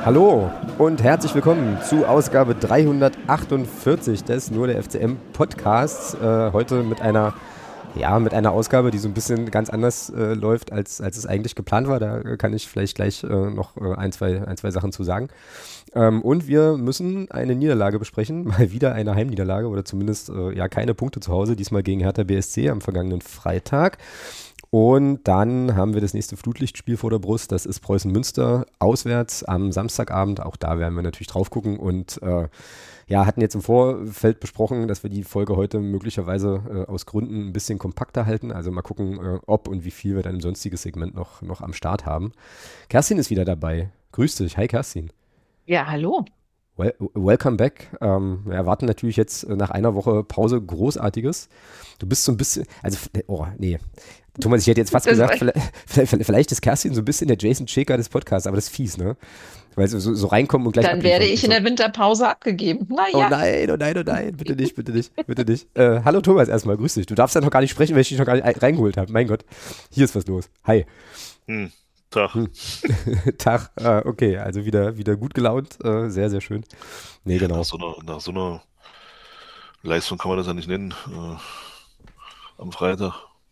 Hallo und herzlich willkommen zu Ausgabe 348 des Nur der FCM Podcasts. Heute mit einer Ausgabe, die so ein bisschen ganz anders läuft, als es eigentlich geplant war. Da kann ich vielleicht gleich noch ein, zwei Sachen zu sagen. Und wir müssen eine Niederlage besprechen, mal wieder eine Heimniederlage oder zumindest keine Punkte zu Hause, diesmal gegen Hertha BSC am vergangenen Freitag. Und dann haben wir das nächste Flutlichtspiel vor der Brust, das ist Preußen Münster auswärts am Samstagabend. Auch da werden wir natürlich drauf gucken und hatten jetzt im Vorfeld besprochen, dass wir die Folge heute möglicherweise aus Gründen ein bisschen kompakter halten. Also mal gucken, ob und wie viel wir dann im sonstiges Segment noch am Start haben. Kerstin ist wieder dabei. Grüß dich. Hi Kerstin. Ja, hallo. Welcome back. Wir erwarten natürlich jetzt nach einer Woche Pause Großartiges. Du bist so ein bisschen, Thomas, ich hätte jetzt fast gesagt, vielleicht ist Kerstin so ein bisschen der Jason Schäker des Podcasts, aber das ist fies, ne? Weil so reinkommen und gleich Dann werde abliefern und ich in so. der Winterpause abgegeben. Oh Naja, nein, oh nein, oh nein, bitte nicht, bitte nicht, bitte nicht. Hallo Thomas erstmal, grüß dich. Du darfst ja noch gar nicht sprechen, weil ich dich noch gar nicht reingeholt habe. Mein Gott, hier ist was los. Hi. Tag. Tag, okay, also wieder gut gelaunt, sehr, sehr schön. Nee, genau. Nach so einer Leistung kann man das ja nicht nennen. Am Freitag.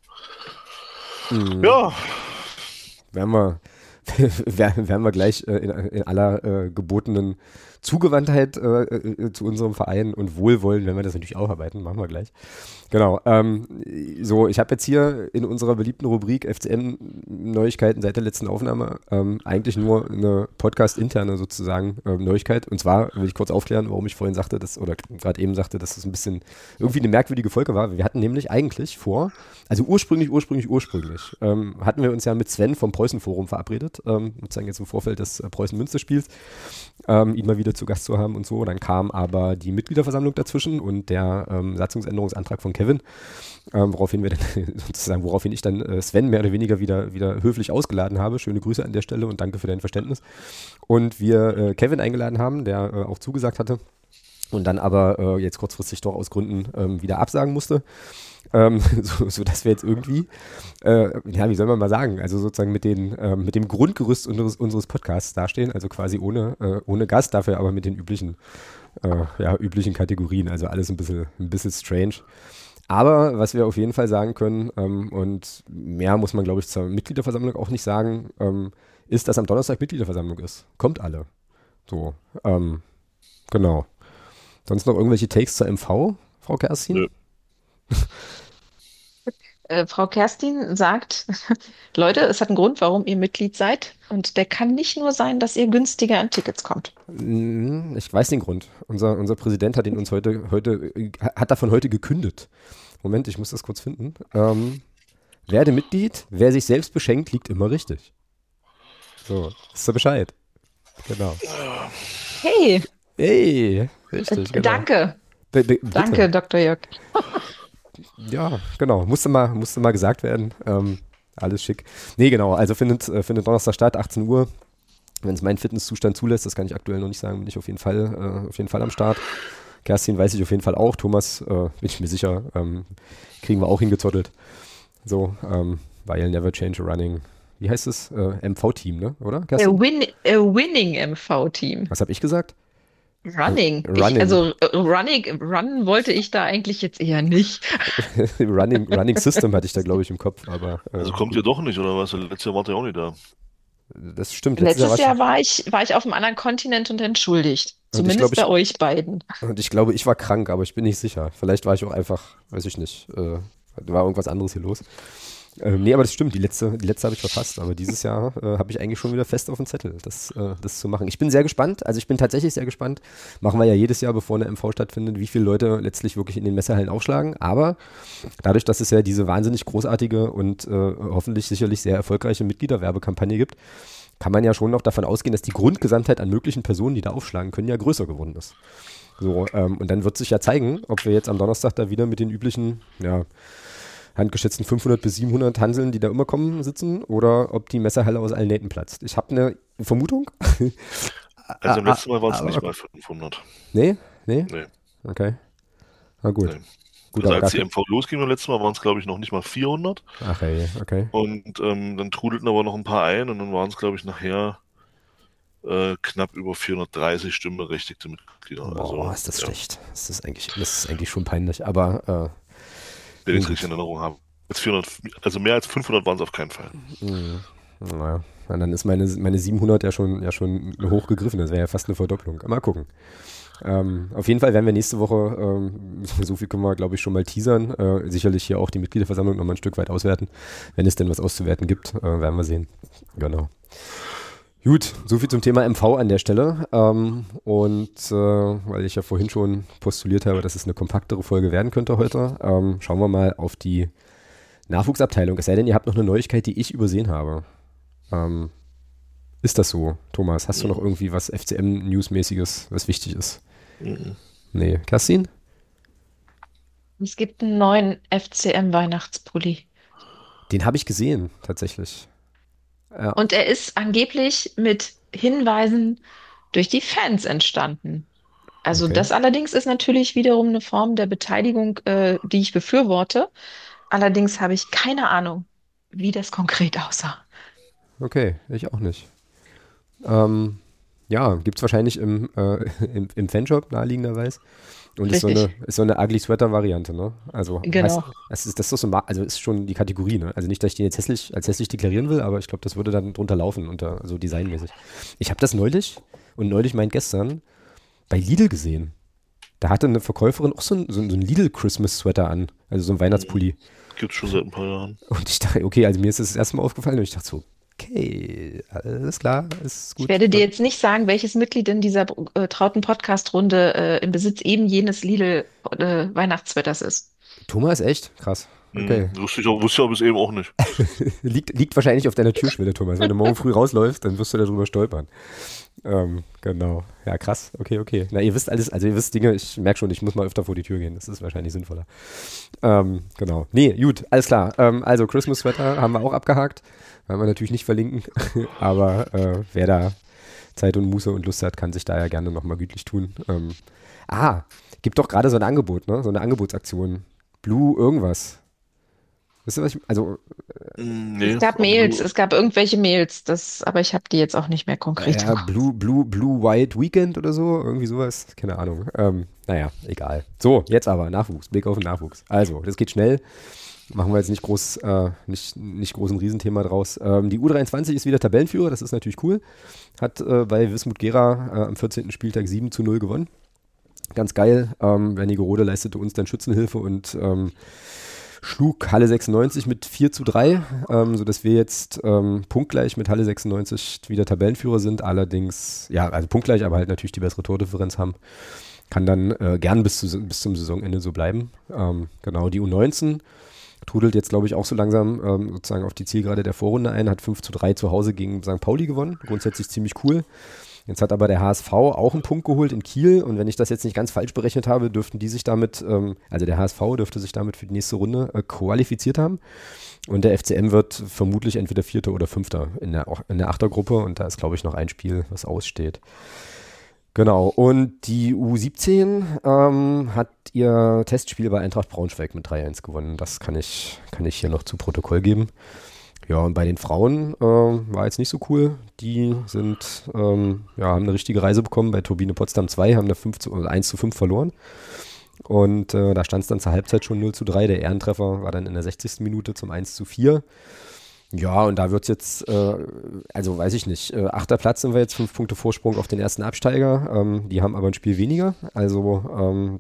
Ja, Werden wir gleich in aller gebotenen Zugewandtheit zu unserem Verein und Wohlwollen, wenn wir das natürlich aufarbeiten, machen wir gleich. Genau. Ich habe jetzt hier in unserer beliebten Rubrik FCM-Neuigkeiten seit der letzten Aufnahme eigentlich nur eine Podcast-interne sozusagen Neuigkeit. Und zwar will ich kurz aufklären, warum ich vorhin sagte, gerade eben sagte, dass das ein bisschen irgendwie eine merkwürdige Folge war. Wir hatten nämlich eigentlich ursprünglich hatten wir uns ja mit Sven vom Preußen-Forum verabredet, sozusagen jetzt im Vorfeld des Preußen-Münster-Spiels, ihn mal wieder zu Gast zu haben und so. Dann kam aber die Mitgliederversammlung dazwischen und der Satzungsänderungsantrag von Kevin, woraufhin ich dann Sven mehr oder weniger wieder höflich ausgeladen habe. Schöne Grüße an der Stelle und danke für dein Verständnis. Und wir Kevin eingeladen haben, der auch zugesagt hatte und dann aber jetzt kurzfristig doch aus Gründen wieder absagen musste. Dass wir jetzt irgendwie, wie soll man mal sagen, also sozusagen mit dem Grundgerüst unseres Podcasts dastehen, also quasi ohne Gast, dafür aber mit den üblichen Kategorien, also alles ein bisschen strange. Aber was wir auf jeden Fall sagen können, und mehr muss man, glaube ich, zur Mitgliederversammlung auch nicht sagen, ist, dass am Donnerstag Mitgliederversammlung ist. Kommt alle. So, genau. Sonst noch irgendwelche Takes zur MV, Frau Kerstin? nö. Frau Kerstin sagt, Leute, es hat einen Grund, warum ihr Mitglied seid. Und der kann nicht nur sein, dass ihr günstiger an Tickets kommt. Ich weiß den Grund. Unser Präsident hat ihn uns hat davon heute gekündet. Moment, ich muss das kurz finden. Werde Mitglied, wer sich selbst beschenkt, liegt immer richtig. So, ist da Bescheid. Genau. Hey, Hey, richtig, genau. danke. Bitte. Danke, Dr. Jörg. Ja, genau. Musste mal gesagt werden. Alles schick. Nee, genau. Also findet Donnerstag statt, 18 Uhr. Wenn es meinen Fitnesszustand zulässt, das kann ich aktuell noch nicht sagen, bin ich auf jeden Fall am Start. Kerstin weiß ich auf jeden Fall auch. Thomas, bin ich mir sicher, kriegen wir auch hingezottelt. So, weil Never Change a Running. Wie heißt es? MV-Team, ne? Oder, Kerstin? Winning MV-Team. Was habe ich gesagt? Running. Running. Runnen wollte ich da eigentlich jetzt eher nicht. Running System hatte ich da, glaube ich, im Kopf. Aber Also kommt gut. ihr doch nicht, oder was? Letztes Jahr wart ihr auch nicht da. Das stimmt. Letztes Jahr Letztes war ich, Jahr war ich auf einem anderen Kontinent und entschuldigt. und ich glaube, Zumindest bei euch beiden. ich war krank, aber ich bin nicht sicher. Vielleicht war ich auch einfach, weiß ich nicht, war irgendwas anderes hier los. Nee, aber das stimmt, die letzte habe ich verpasst. Aber dieses Jahr habe ich eigentlich schon wieder fest auf dem Zettel, das zu machen. Ich bin sehr gespannt, also ich bin tatsächlich sehr gespannt. Machen wir ja jedes Jahr, bevor eine MV stattfindet, wie viele Leute letztlich wirklich in den Messehallen aufschlagen. Aber dadurch, dass es ja diese wahnsinnig großartige und hoffentlich sicherlich sehr erfolgreiche Mitgliederwerbekampagne gibt, kann man ja schon noch davon ausgehen, dass die Grundgesamtheit an möglichen Personen, die da aufschlagen können, ja größer geworden ist. So, und dann wird sich ja zeigen, ob wir jetzt am Donnerstag da wieder mit den üblichen, handgeschätzten 500 bis 700 Hanseln, die da immer kommen, sitzen, oder ob die Messerhalle aus allen Nähten platzt. Ich habe eine Vermutung. Also im letzten Mal waren es aber- nicht mal 500. Nee? Nee? Nee, Okay. Na gut. nee. Gut, Also aber als die dafür. MV losging beim letzten Mal, waren es glaube ich noch nicht mal 400. Ach ey, okay. Und dann trudelten aber noch ein paar ein und dann waren es glaube ich nachher knapp über 430 stimmberechtigte Mitglieder. Boah, ist das schlecht. Das ist eigentlich schon peinlich, aber wenn ich es gut. richtig in Erinnerung habe. Also mehr als 500 waren es auf keinen Fall. Naja, dann ist meine 700 ja schon hochgegriffen. Das wäre ja fast eine Verdopplung. Mal gucken. Auf jeden Fall werden wir nächste Woche, so viel können wir, glaube ich, schon mal teasern, sicherlich hier auch die Mitgliederversammlung nochmal ein Stück weit auswerten. Wenn es denn was auszuwerten gibt, werden wir sehen. Genau. Gut, so viel zum Thema MV an der Stelle. Weil ich ja vorhin schon postuliert habe, dass es eine kompaktere Folge werden könnte heute, schauen wir mal auf die Nachwuchsabteilung. Es sei denn, ihr habt noch eine Neuigkeit, die ich übersehen habe. Ist das so, Thomas? Hast du noch irgendwie was FCM-Newsmäßiges, was wichtig ist? Nee. Kerstin? Es gibt einen neuen FCM-Weihnachtspulli. Den habe ich gesehen, tatsächlich. Ja, Und er ist angeblich mit Hinweisen durch die Fans entstanden. Also okay. das allerdings ist natürlich wiederum eine Form der Beteiligung, die ich befürworte. Allerdings habe ich keine Ahnung, wie das konkret aussah. Okay, ich auch nicht. Ähm, ja, gibt es wahrscheinlich im Fanshop naheliegenderweise. Und Richtig, ist so eine Ugly Sweater-Variante, ne? Also heißt, genau. das ist doch so, also ist schon die Kategorie, ne? Also nicht, dass ich den jetzt als hässlich deklarieren will, aber ich glaube, das würde dann drunter laufen, so designmäßig. Ich habe das neulich meint gestern, bei Lidl gesehen. Da hatte eine Verkäuferin auch so ein Lidl-Christmas-Sweater an, also so ein Weihnachtspulli. Gibt es schon seit ein paar Jahren. Und ich dachte, okay, also mir ist das erste Mal aufgefallen und ich dachte so, okay, alles klar, ist Ich gut. werde dir jetzt nicht sagen, welches Mitglied in dieser trauten Podcast-Runde im Besitz eben jenes Lidl-Weihnachtssweaters ist. Thomas, echt? Krass. Okay. Wusste ich aber bis eben auch nicht. Liegt wahrscheinlich auf deiner Türschwelle, Thomas. Wenn du morgen früh rausläufst, dann wirst du darüber stolpern. Genau. Ja, krass. Okay. Na, ihr wisst alles, also ihr wisst Dinge, ich merke schon, ich muss mal öfter vor die Tür gehen. Das ist wahrscheinlich sinnvoller. Genau. Nee, gut, alles klar. Also Christmas Sweater haben wir auch abgehakt. Werden wir natürlich nicht verlinken. Aber wer da Zeit und Muße und Lust hat, kann sich da ja gerne nochmal gütlich tun. Gibt doch gerade so ein Angebot, ne? So eine Angebotsaktion. Blue irgendwas. Wisst ihr, was also Nee, Es gab aber Mails, es gab irgendwelche Mails, aber ich habe die jetzt auch nicht mehr konkret im ja, Kopf. Blue White Weekend oder so, irgendwie sowas, keine Ahnung. Naja, egal. So, jetzt aber Nachwuchs, Blick auf den Nachwuchs. Also, das geht schnell. Machen wir jetzt nicht groß, nicht groß ein Riesenthema draus. Die U23 ist wieder Tabellenführer, das ist natürlich cool. Hat bei Wismut Gera am 14. Spieltag 7:0 gewonnen. Ganz geil. Wernigerode leistete uns dann Schützenhilfe und schlug Halle 96 mit 4:3, sodass wir jetzt punktgleich mit Halle 96 wieder Tabellenführer sind. Allerdings, ja, also punktgleich, aber halt natürlich die bessere Tordifferenz haben. Kann dann gern bis zum Saisonende so bleiben. Genau, die U19 trudelt jetzt, glaube ich, auch so langsam sozusagen auf die Zielgerade der Vorrunde ein, hat 5:3 zu Hause gegen St. Pauli gewonnen. Grundsätzlich ziemlich cool. Jetzt hat aber der HSV auch einen Punkt geholt in Kiel und wenn ich das jetzt nicht ganz falsch berechnet habe, dürften die sich damit, also der HSV dürfte sich damit für die nächste Runde qualifiziert haben und der FCM wird vermutlich entweder Vierter oder Fünfter in der Achtergruppe und da ist, glaube ich, noch ein Spiel, was aussteht. Genau, und die U17 hat ihr Testspiel bei Eintracht Braunschweig mit 3:1 gewonnen. Das kann ich hier noch zu Protokoll geben. Ja, und bei den Frauen war jetzt nicht so cool. Die haben eine richtige Reise bekommen. Bei Turbine Potsdam 2 haben da 1:5 verloren. Und da stand es dann zur Halbzeit schon 0:3. Der Ehrentreffer war dann in der 60. Minute zum 1:4. Ja, und da wird es jetzt, also weiß ich nicht, 8. Platz sind wir jetzt, 5 Punkte Vorsprung auf den ersten Absteiger. Die haben aber ein Spiel weniger. Also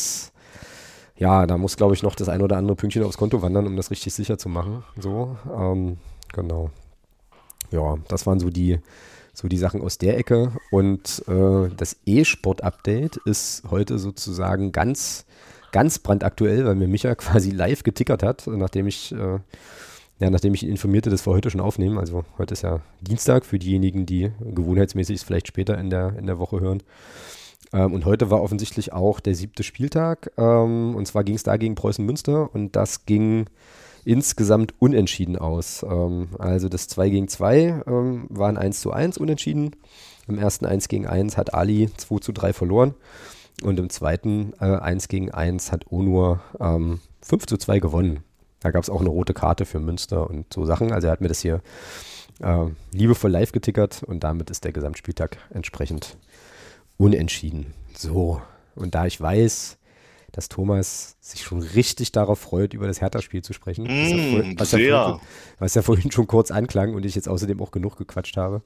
da muss, glaube ich, noch das ein oder andere Pünktchen aufs Konto wandern, um das richtig sicher zu machen. So, genau. Ja, das waren so die Sachen aus der Ecke. Und das E-Sport-Update ist heute sozusagen ganz, ganz brandaktuell, weil mir Micha quasi live getickert hat, nachdem ich ihn informierte, dass wir heute schon aufnehmen. Also heute ist ja Dienstag für diejenigen, die gewohnheitsmäßig es vielleicht später in der Woche hören. Und heute war offensichtlich auch der 7. Spieltag. Und zwar ging es da gegen Preußen Münster und das ging insgesamt unentschieden aus. Also das 2:2 war ein 1:1 unentschieden. Im ersten 1:1 hat Ali 2:3 verloren. Und im zweiten 1:1 hat Onur 5:2 gewonnen. Da gab es auch eine rote Karte für Münster und so Sachen. Also er hat mir das hier liebevoll live getickert und damit ist der Gesamtspieltag entsprechend unentschieden. So, und da ich weiß, dass Thomas sich schon richtig darauf freut, über das Hertha-Spiel zu sprechen, was ja vorhin schon kurz anklang und ich jetzt außerdem auch genug gequatscht habe.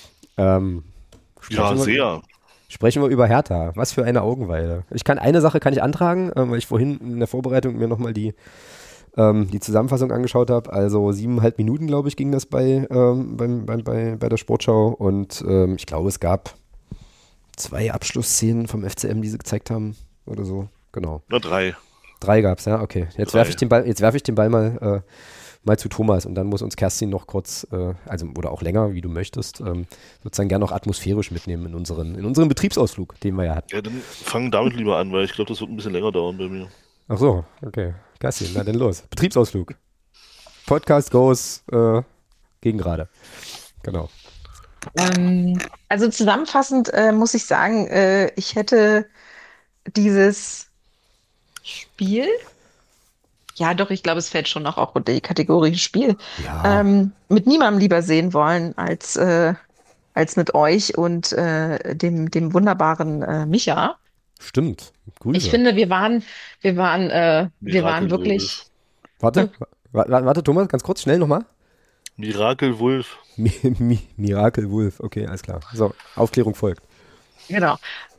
Sprechen wir über Hertha. Was für eine Augenweide. Eine Sache kann ich antragen, weil ich vorhin in der Vorbereitung mir nochmal die Zusammenfassung angeschaut habe. Also 7,5 Minuten, glaube ich, ging das bei der Sportschau und ich glaube, es gab 2 Abschlussszenen vom FCM, die sie gezeigt haben oder so. Genau. Nur 3. 3 gab es, ja, okay. Jetzt werfe ich den Ball mal zu Thomas und dann muss uns Kerstin noch kurz, oder auch länger, wie du möchtest, sozusagen gerne noch atmosphärisch mitnehmen in unseren Betriebsausflug, den wir ja hatten. Ja, dann fang damit lieber an, weil ich glaube, das wird ein bisschen länger dauern bei mir. Ach so, okay. Kerstin, na dann los. Betriebsausflug. Podcast goes gegen gerade. Genau. Also zusammenfassend muss ich sagen, ich hätte dieses Spiel, ja doch, ich glaube, es fällt schon noch auch unter die Kategorie Spiel, Ja. mit niemandem lieber sehen wollen als mit euch und dem wunderbaren Micha. Stimmt. Grüße. Ich finde, wir waren wirklich. Warte, Thomas, ganz kurz, schnell nochmal. Miracle Wolf. Miracle Wolf, okay, alles klar. So, Aufklärung folgt. Genau.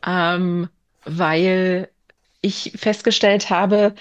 Weil ich festgestellt habe,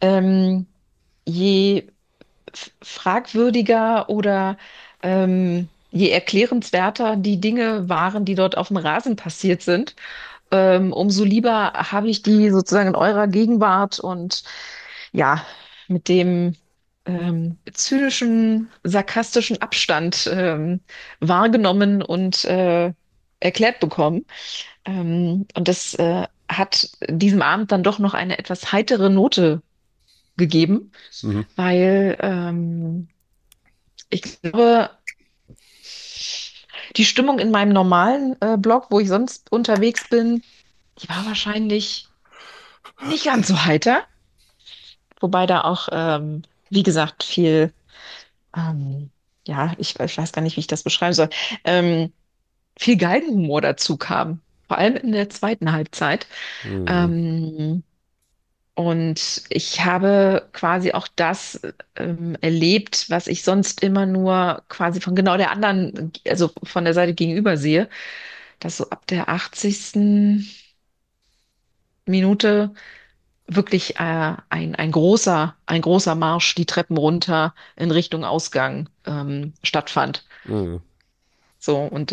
je fragwürdiger oder je erklärenswerter die Dinge waren, die dort auf dem Rasen passiert sind, umso lieber habe ich die sozusagen in eurer Gegenwart und ja, mit dem zynischen, sarkastischen Abstand wahrgenommen und erklärt bekommen. Und das hat diesem Abend dann doch noch eine etwas heitere Note gegeben, weil ich glaube, die Stimmung in meinem normalen Blog, wo ich sonst unterwegs bin, die war wahrscheinlich nicht ganz so heiter. Wobei da auch, wie gesagt, viel, ja, ich weiß gar nicht, wie ich das beschreiben soll, viel Galgenhumor dazu kam. Vor allem in der zweiten Halbzeit. Und ich habe quasi auch das erlebt, was ich sonst immer nur quasi von genau der anderen, also von der Seite gegenüber sehe, dass so ab der 80. Minute wirklich ein großer Marsch die Treppen runter in Richtung Ausgang stattfand. So, und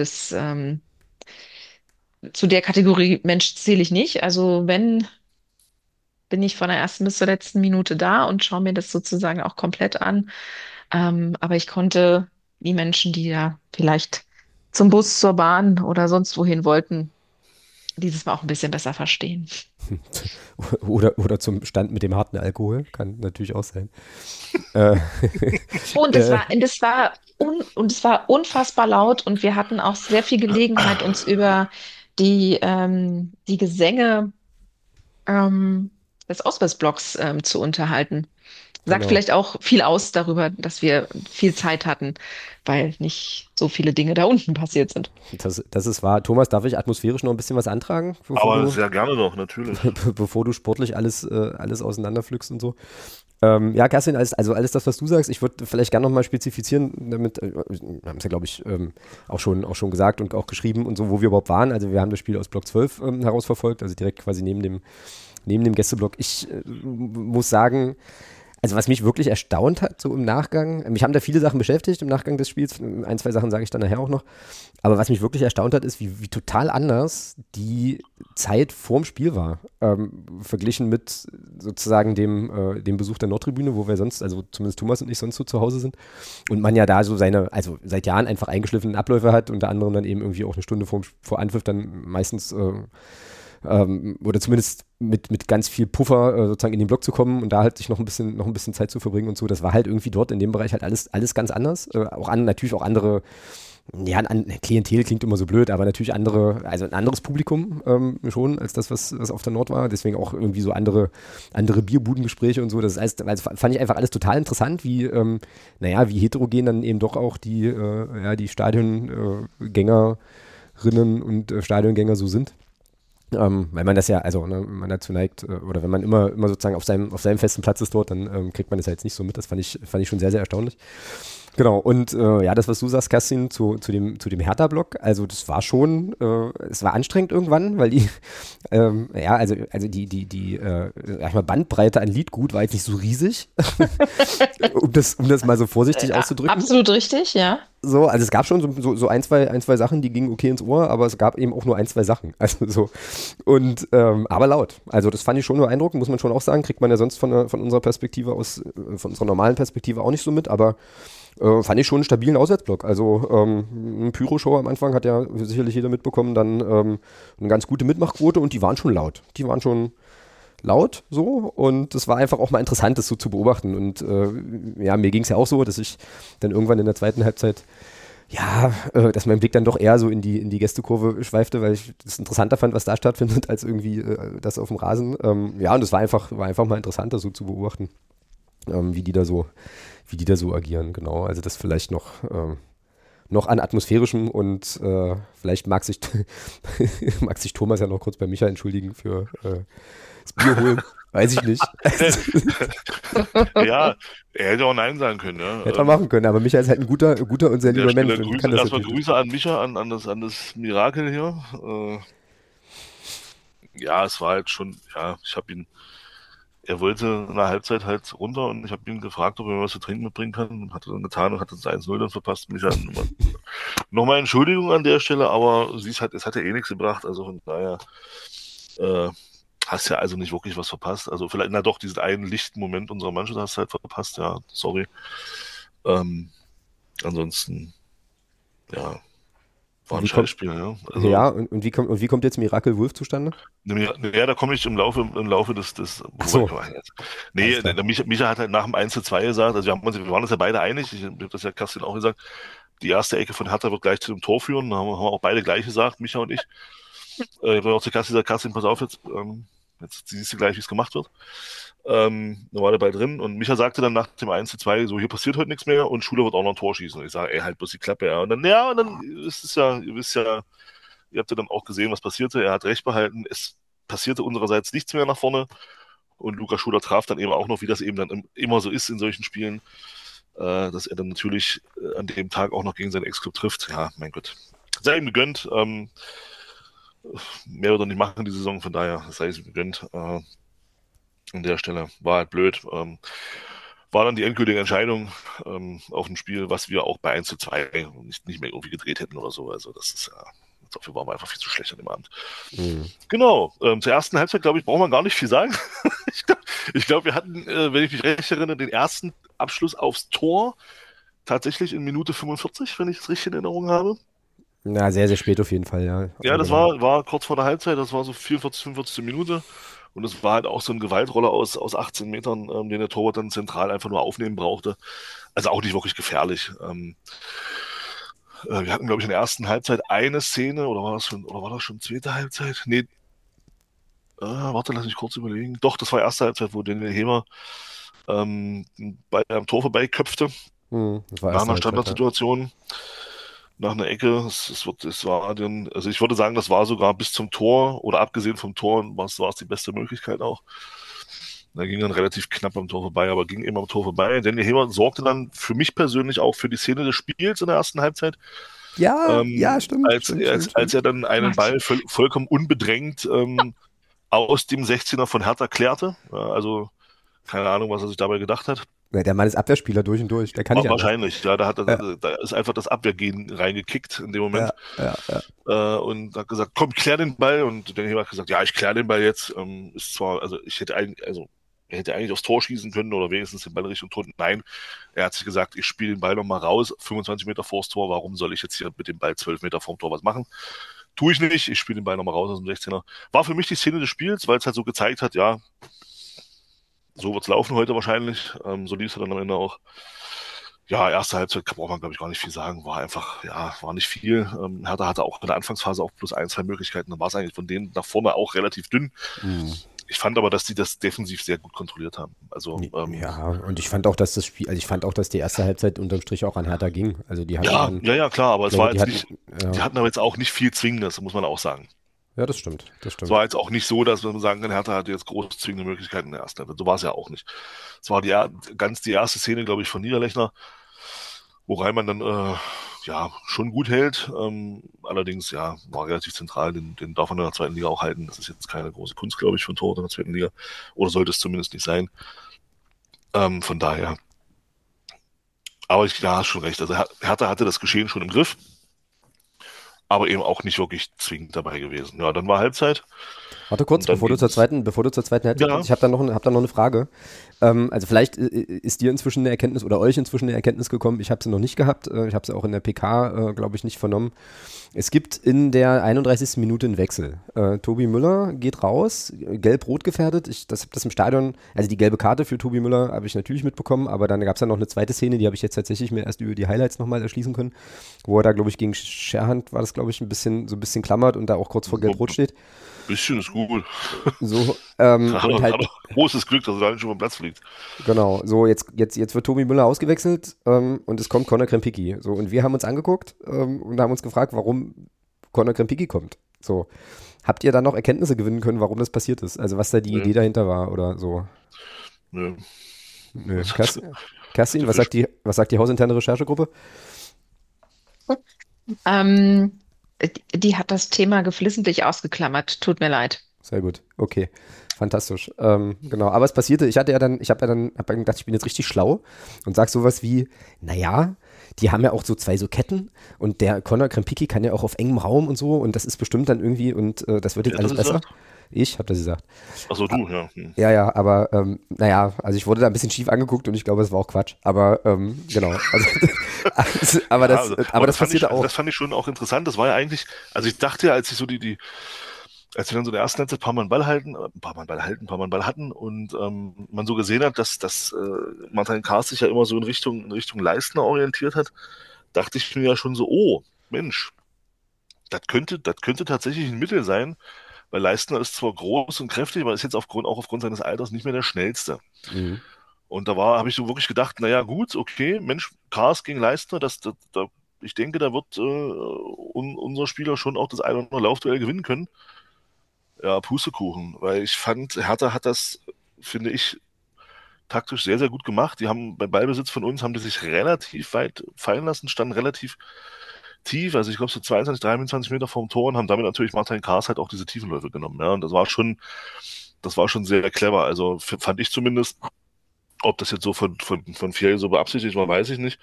zu der Kategorie Mensch zähle ich nicht. Also wenn, bin ich von der ersten bis zur letzten Minute da und schaue mir das sozusagen auch komplett an. Aber ich konnte die Menschen, die ja vielleicht zum Bus, zur Bahn oder sonst wohin wollten, dieses Mal auch ein bisschen besser verstehen. Oder zum Stand mit dem harten Alkohol, kann natürlich auch sein. Und es war unfassbar laut und wir hatten auch sehr viel Gelegenheit, uns über die Gesänge des Auswärtsblocks zu unterhalten. Sagt Genau. vielleicht auch viel aus darüber, dass wir viel Zeit hatten, weil nicht so viele Dinge da unten passiert sind. Das ist wahr. Thomas, darf ich atmosphärisch noch ein bisschen was antragen? Aber sehr gerne doch, natürlich. Bevor du sportlich alles auseinanderpflückst und so. Ja, Kerstin, alles das, was du sagst, ich würde vielleicht gerne nochmal spezifizieren, damit, wir haben es ja, glaube ich, auch schon gesagt und auch geschrieben und so, wo wir überhaupt waren. Also wir haben das Spiel aus Block 12 herausverfolgt, also direkt quasi neben dem Gästeblock. Ich muss sagen, also was mich wirklich erstaunt hat, so im Nachgang, mich haben da viele Sachen beschäftigt im Nachgang des Spiels, 1, 2 Sachen sage ich dann nachher auch noch, aber was mich wirklich erstaunt hat, ist, wie total anders die Zeit vorm Spiel war, verglichen mit sozusagen dem Besuch der Nordtribüne, wo wir sonst, also zumindest Thomas und ich sonst so zu Hause sind und man ja da so also seit Jahren einfach eingeschliffenen Abläufe hat, unter anderem dann eben irgendwie auch eine Stunde vor Anpfiff dann meistens oder zumindest mit ganz viel Puffer sozusagen in den Block zu kommen und da halt sich noch ein bisschen Zeit zu verbringen und so. Das war halt irgendwie dort in dem Bereich halt alles ganz anders. Natürlich auch andere Ja, Klientel klingt immer so blöd, aber natürlich also ein anderes Publikum schon als das, was auf der Nord war. Deswegen auch irgendwie so andere Bierbudengespräche und so. Das heißt, also fand ich einfach alles total interessant, wie heterogen dann eben doch auch die Stadiongängerinnen und Stadiongänger so sind. Weil man das ja, also ne, wenn man dazu neigt, oder wenn man immer sozusagen auf seinem festen Platz ist dort, dann kriegt man das ja jetzt nicht so mit. Das fand ich schon sehr, sehr erstaunlich. Genau, und das, was du sagst, Kerstin, zu dem Hertha-Block, also das war schon, es war anstrengend irgendwann, weil die, sag ich mal, Bandbreite an Liedgut war jetzt nicht so riesig, um das mal so vorsichtig auszudrücken. Absolut richtig, ja. So, also es gab schon so ein, zwei Sachen, die gingen okay ins Ohr, aber es gab eben auch nur ein, zwei Sachen. Also so. Und aber laut. Also das fand ich schon beeindruckend, muss man schon auch sagen. Kriegt man ja sonst von unserer Perspektive aus, von unserer normalen Perspektive auch nicht so mit, aber fand ich schon einen stabilen Auswärtsblock. Also ein Pyro-Show am Anfang hat ja sicherlich jeder mitbekommen, dann eine ganz gute Mitmachquote und die waren schon laut. Die waren schon laut so und es war einfach auch mal interessant, das so zu beobachten und mir ging es ja auch so, dass ich dann irgendwann in der zweiten Halbzeit dass mein Blick dann doch eher so in die Gästekurve schweifte, weil ich das interessanter fand, was da stattfindet, als irgendwie das auf dem Rasen. Und es war einfach mal interessant, das so zu beobachten, wie die da so agieren, genau. Also das vielleicht noch an atmosphärischem und vielleicht mag sich Thomas ja noch kurz bei Micha entschuldigen für das Bier holen. Weiß ich nicht. Ja, er hätte auch Nein sagen können. Ja. Hätte er machen können, aber Micha ist halt ein guter und sehr lieber Mensch. Erstmal Grüße an Micha, an das Mirakel hier. Ja, es war halt schon, er wollte in der Halbzeit halt runter und ich habe ihn gefragt, ob er mir was zu trinken mitbringen kann und hat er dann getan und hat das 1-0 dann verpasst. Micha, nochmal Entschuldigung an der Stelle, aber es hat ja eh nichts gebracht, also von daher hast ja also nicht wirklich was verpasst. Also vielleicht, diesen einen lichten Moment unserer Mannschaft hast du halt verpasst, ja, sorry. Ansonsten, ja, war ein Scheißspiel, ja. Also, ja, und wie kommt jetzt Miracle Wolf zustande? Ja, da komme ich im Laufe des Ach so. Nee, der Micha hat halt nach dem 1:2 gesagt, also wir waren uns ja beide einig, ich habe das ja Kerstin auch gesagt, die erste Ecke von Hertha wird gleich zu dem Tor führen, da haben wir auch beide gleich gesagt, Micha und ich. Ich habe auch zu Kerstin gesagt, Kerstin, pass auf jetzt siehst du gleich, wie es gemacht wird. Da war der Ball drin und Micha sagte dann nach dem 1:2 so, hier passiert heute nichts mehr und Schuler wird auch noch ein Tor schießen. Und ich sage, ey, halt bloß die Klappe, ja. Und dann ist es ja, ihr habt ja dann auch gesehen, was passierte. Er hat recht behalten. Es passierte unsererseits nichts mehr nach vorne und Lukas Schuler traf dann eben auch noch, wie das eben dann immer so ist in solchen Spielen, dass er dann natürlich an dem Tag auch noch gegen seinen Ex-Club trifft. Ja, mein Gott. Sei ihm gegönnt. Mehr wird er nicht machen die Saison, von daher sei es ihm gegönnt. An der Stelle war halt blöd. War dann die endgültige Entscheidung auf ein Spiel, was wir auch bei 1:2 nicht mehr irgendwie gedreht hätten oder so. Also das ist dafür waren wir einfach viel zu schlecht an dem Abend. Mhm. Genau. Zur ersten Halbzeit, glaube ich, braucht man gar nicht viel sagen. ich glaube, wir hatten, wenn ich mich recht erinnere, den ersten Abschluss aufs Tor tatsächlich in Minute 45, wenn ich es richtig in Erinnerung habe. Na, sehr, sehr spät auf jeden Fall, ja. Ja, das war kurz vor der Halbzeit, das war so 44, 45. Minute. Und es war halt auch so ein Gewaltroller aus 18 Metern, den der Torwart dann zentral einfach nur aufnehmen brauchte. Also auch nicht wirklich gefährlich. Wir hatten, glaube ich, in der ersten Halbzeit eine Szene, oder war das schon zweite Halbzeit? Nee. Warte, lass mich kurz überlegen. Doch, das war erste Halbzeit, wo Daniel Hemer bei einem Tor vorbeiköpfte. Das war nach einer Standardsituation. Nach einer Ecke, also ich würde sagen, das war sogar bis zum Tor oder abgesehen vom Tor war es die beste Möglichkeit auch. Da ging dann relativ knapp am Tor vorbei, aber ging eben am Tor vorbei. Daniel Hemer sorgte dann für mich persönlich auch für die Szene des Spiels in der ersten Halbzeit. Ja, stimmt. Als er dann einen Ball vollkommen unbedrängt aus dem 16er von Hertha klärte. Also keine Ahnung, was er sich dabei gedacht hat. Ja, der Mann ist Abwehrspieler durch und durch. Der kann nicht wahrscheinlich, ja. Da ist einfach das Abwehrgehen reingekickt in dem Moment. Ja. Und hat gesagt, komm, klär den Ball. Und der Heber hat gesagt, ja, ich klär den Ball jetzt. Ist zwar, also er hätte eigentlich aufs Tor schießen können oder wenigstens den Ball Richtung Tor. Nein, er hat sich gesagt, ich spiele den Ball nochmal raus, 25 Meter vors Tor. Warum soll ich jetzt hier mit dem Ball 12 Meter vorm Tor was machen? Tue ich nicht. Ich spiele den Ball nochmal raus aus dem 16er. War für mich die Szene des Spiels, weil es halt so gezeigt hat, ja, so wird's laufen heute wahrscheinlich. So lief es dann am Ende auch. Ja, erste Halbzeit braucht man, glaube ich, gar nicht viel sagen. War einfach, ja, war nicht viel. Hertha hatte auch in der Anfangsphase auch bloß ein, zwei Möglichkeiten. Dann war es eigentlich von denen nach vorne auch relativ dünn. Mhm. Ich fand aber, dass die das defensiv sehr gut kontrolliert haben. Also, Ja, und ich fand auch, dass das Spiel, also ich fand auch, dass die erste Halbzeit unterm Strich auch an Hertha ging. Also die hatten ja, dann, ja, ja, klar, aber ich es glaube, war die jetzt hatten, nicht, die ja, hatten aber jetzt auch nicht viel Zwingendes, muss man auch sagen. ja, das stimmt, das Es stimmt. war jetzt auch nicht so, dass man sagen kann, Hertha hatte jetzt große zwingende Möglichkeiten in der ersten Halbzeit. So war es ja auch nicht. Es war die erste Szene, glaube ich, von Niederlechner, wo Reimann dann ja schon gut hält. Allerdings ja war relativ zentral. Den darf man in der zweiten Liga auch halten. Das ist jetzt keine große Kunst, glaube ich, für ein Tor in der zweiten Liga. Oder sollte es zumindest nicht sein. Von daher. Aber ja, hast schon recht. Also Hertha hatte das Geschehen schon im Griff, aber eben auch nicht wirklich zwingend dabei gewesen. Ja, dann war Halbzeit Warte kurz, und dann ging es. bevor du zur zweiten Halbzeit Ja, kommst, hab da noch eine Frage. Also vielleicht ist dir inzwischen eine Erkenntnis oder euch inzwischen eine Erkenntnis gekommen. Ich habe sie noch nicht gehabt. Ich habe sie auch in der PK, glaube ich, nicht vernommen. Es gibt in der 31. Minute einen Wechsel. Tobi Müller geht raus, gelb-rot gefährdet. Das im Stadion, also die gelbe Karte für Tobi Müller habe ich natürlich mitbekommen, aber dann gab es ja noch eine zweite Szene, die habe ich jetzt tatsächlich mir erst über die Highlights nochmal erschließen können, wo er da, glaube ich, gegen Scherhand war das, glaube ich, so ein bisschen klammert und da auch kurz vor gelb-rot steht. bisschen ist gut. So, und Hat halt, auch großes Glück, dass er da nicht schon vom Platz fliegt. genau, so jetzt wird Tobi Müller ausgewechselt und es kommt Conor Krempicki. So, und wir haben uns angeguckt und haben uns gefragt, warum Conor Krempicki kommt. So, habt ihr da noch Erkenntnisse gewinnen können, warum das passiert ist? Also was da die Nö, Idee dahinter war oder so? nö. Nö. Was hat, Kerstin, der Fisch? was sagt die hausinterne Recherchegruppe? Ähm, die hat das Thema geflissentlich ausgeklammert. Tut mir leid. Sehr gut, okay. Fantastisch. Genau, aber es passierte, hab dann gedacht, ich bin jetzt richtig schlau und sag sowas wie, naja, die haben ja auch so zwei so Ketten und der Conor Krempicki kann ja auch auf engem Raum und so und das ist bestimmt dann irgendwie und das wird Wer jetzt hat das alles besser. gesagt? Ich habe das gesagt. Achso, du, ja. Hm. Ja, ja, aber naja, also ich wurde da ein bisschen schief angeguckt und ich glaube, es war auch Quatsch. Aber genau, Ja, also, aber aber das passierte also auch. das fand ich schon auch interessant. Das war ja eigentlich, also ich dachte ja, als ich so als wir dann so in der ersten Halbzeit ein paar Mal einen Ball halten, ein paar Mal einen Ball halten, ein paar Mal einen Ball hatten und man so gesehen hat, dass Martin Kars sich ja immer so in Richtung Leistner orientiert hat, dachte ich mir ja schon so, oh, Mensch, das könnte tatsächlich ein Mittel sein, weil Leistner ist zwar groß und kräftig, aber ist jetzt auch aufgrund seines Alters nicht mehr der schnellste. Mhm. Und habe ich so wirklich gedacht, naja, gut, okay, Mensch, Kars gegen Leistner, ich denke, da wird unser Spieler schon auch das eine oder andere Laufduell gewinnen können. Ja, Pustekuchen, weil ich fand, Hertha hat das, finde ich, taktisch sehr, sehr gut gemacht. Die haben beim Ballbesitz von uns, haben die sich relativ weit fallen lassen, standen relativ tief, also ich glaube so 22, 23 Meter vom Tor und haben damit natürlich Martin Kars halt auch diese Tiefenläufe genommen. Ja, und das war schon sehr clever. Also fand ich zumindest, ob das jetzt so von Fjell so beabsichtigt war, weiß ich nicht.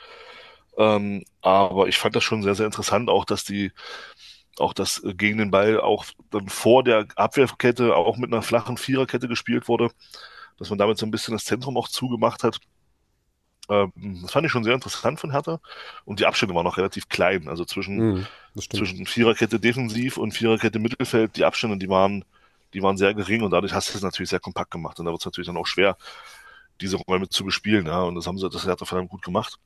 Aber ich fand das schon sehr, sehr interessant, auch das gegen den Ball auch dann vor der Abwehrkette auch mit einer flachen Viererkette gespielt wurde, dass man damit so ein bisschen das Zentrum auch zugemacht hat. Das fand ich schon sehr interessant von Hertha. Und die Abstände waren noch relativ klein. Also Mhm. Das stimmt. zwischen Viererkette defensiv und Viererkette Mittelfeld, die Abstände, die waren sehr gering und dadurch hast du es natürlich sehr kompakt gemacht. Und da wird es natürlich dann auch schwer, diese Räume zu bespielen. Ja, und das Hertha verdammt gut gemacht.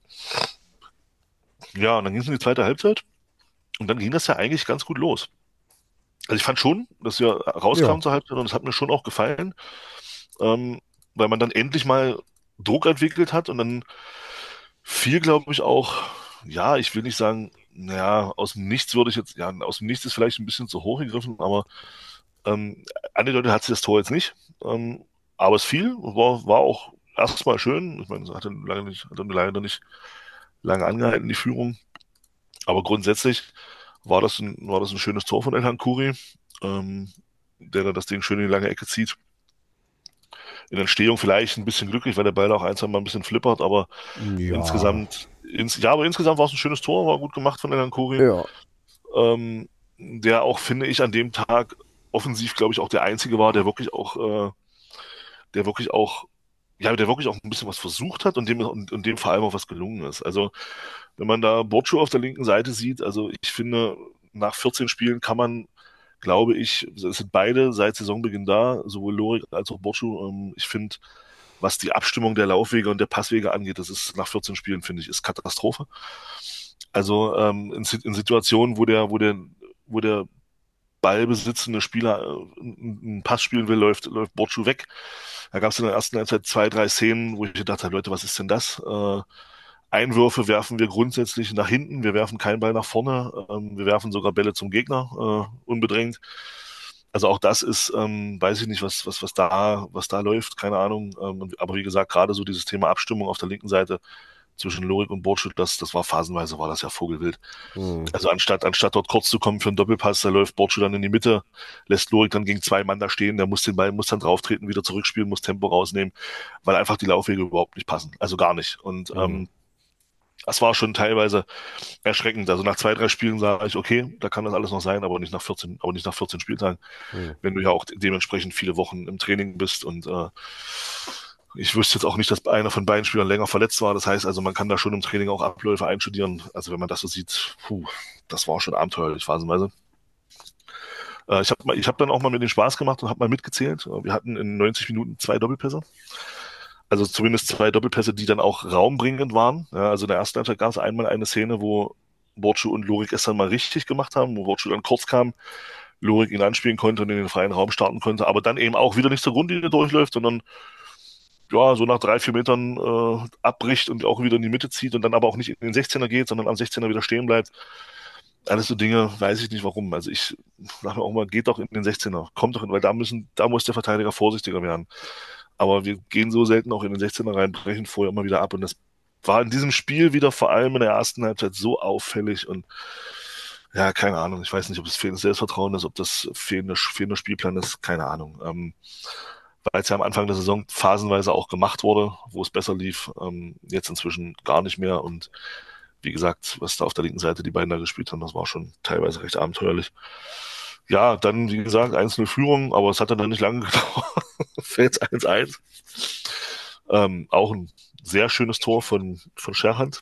Ja, und dann ging es in die zweite Halbzeit und dann ging das ja eigentlich ganz gut los. Also ich fand schon, dass wir Ja. rauskamen zur Halbzeit und es hat mir schon auch gefallen, ähm, weil man dann endlich mal Druck entwickelt hat und dann viel, glaube ich, auch, ja, ich will nicht sagen, naja, aus dem Nichts würde ich jetzt, ja, aus dem Nichts ist vielleicht ein bisschen zu hoch gegriffen, aber angedeutet hat sie das Tor jetzt nicht. Aber es fiel, war auch erstmal schön. Ich meine, es hatte leider nicht lange angehalten, die Führung. Aber grundsätzlich war das ein schönes Tor von Elhan Kuri, der da das Ding schön in die lange Ecke zieht. In der Entstehung vielleicht ein bisschen glücklich, weil der Ball auch ein, zwei Mal ein bisschen flippert, aber Ja. aber insgesamt war es ein schönes Tor, war gut gemacht von Elhan Kuri. Ja. Der auch, finde ich, an dem Tag offensiv, glaube ich, auch der Einzige war, der wirklich auch, ja, der wirklich auch ein bisschen was versucht hat und dem vor allem auch was gelungen ist. Also, wenn man da Borchu auf der linken Seite sieht, also ich finde, nach 14 Spielen kann man, glaube ich, es sind beide seit Saisonbeginn da, sowohl Lorik als auch Borchu. Ich finde, was die Abstimmung der Laufwege und der Passwege angeht, das ist nach 14 Spielen, finde ich, ist Katastrophe. Also in Situationen, wo der ballbesitzende Spieler einen Pass spielen will, läuft Bordschuh weg. Da gab es in der ersten Halbzeit 2, 3 Szenen, wo ich gedacht habe, Leute, was ist denn das? Einwürfe werfen wir grundsätzlich nach hinten, wir werfen keinen Ball nach vorne, wir werfen sogar Bälle zum Gegner, unbedrängt. Also auch das ist, weiß ich nicht, was da läuft, keine Ahnung. Aber wie gesagt, gerade so dieses Thema Abstimmung auf der linken Seite zwischen Lorik und Bordschuh, das war phasenweise, war das ja Vogelwild. Also anstatt dort kurz zu kommen für einen Doppelpass, da läuft Bordschuh dann in die Mitte, lässt Lorik dann gegen 2 Mann da stehen, der muss den Ball, muss dann drauftreten, wieder zurückspielen, muss Tempo rausnehmen, weil einfach die Laufwege überhaupt nicht passen. Also gar nicht. Und das war schon teilweise erschreckend. Also nach 2, 3 Spielen sage ich, okay, da kann das alles noch sein, aber nicht nach 14 Spieltagen, wenn du ja auch dementsprechend viele Wochen im Training bist und ich wüsste jetzt auch nicht, dass einer von beiden Spielern länger verletzt war. Das heißt also, man kann da schon im Training auch Abläufe einstudieren. Also wenn man das so sieht, das war schon abenteuerlich phasenweise. Ich hab dann auch mal mit den Spaß gemacht und habe mal mitgezählt. Wir hatten in 90 Minuten 2 Doppelpässe. Also zumindest 2 Doppelpässe, die dann auch raumbringend waren. Ja, also in der ersten Halbzeit gab es einmal eine Szene, wo Bordschuh und Lorik es dann mal richtig gemacht haben, wo Bordschuh dann kurz kam, Lorik ihn anspielen konnte und in den freien Raum starten konnte, aber dann eben auch wieder nicht zur Grundlinie durchläuft, sondern ja, so nach 3, 4 Metern abbricht und auch wieder in die Mitte zieht und dann aber auch nicht in den 16er geht, sondern am 16er wieder stehen bleibt. Alles so Dinge, weiß ich nicht warum. Also ich sage mir auch mal, geht doch in den 16er, kommt doch in, weil da muss der Verteidiger vorsichtiger werden. Aber wir gehen so selten auch in den 16er rein, brechen vorher immer wieder ab und das war in diesem Spiel wieder vor allem in der ersten Halbzeit so auffällig und ja, keine Ahnung. Ich weiß nicht, ob es fehlendes Selbstvertrauen ist, ob das fehlender Spielplan ist, keine Ahnung. Weil es ja am Anfang der Saison phasenweise auch gemacht wurde, wo es besser lief, jetzt inzwischen gar nicht mehr. Und wie gesagt, was da auf der linken Seite die beiden da gespielt haben, das war schon teilweise recht abenteuerlich. Ja, dann, wie gesagt, 1-0 Führung, aber es hat dann nicht lange gedauert. Fällt 1-1. Auch ein sehr schönes Tor von Scherhand.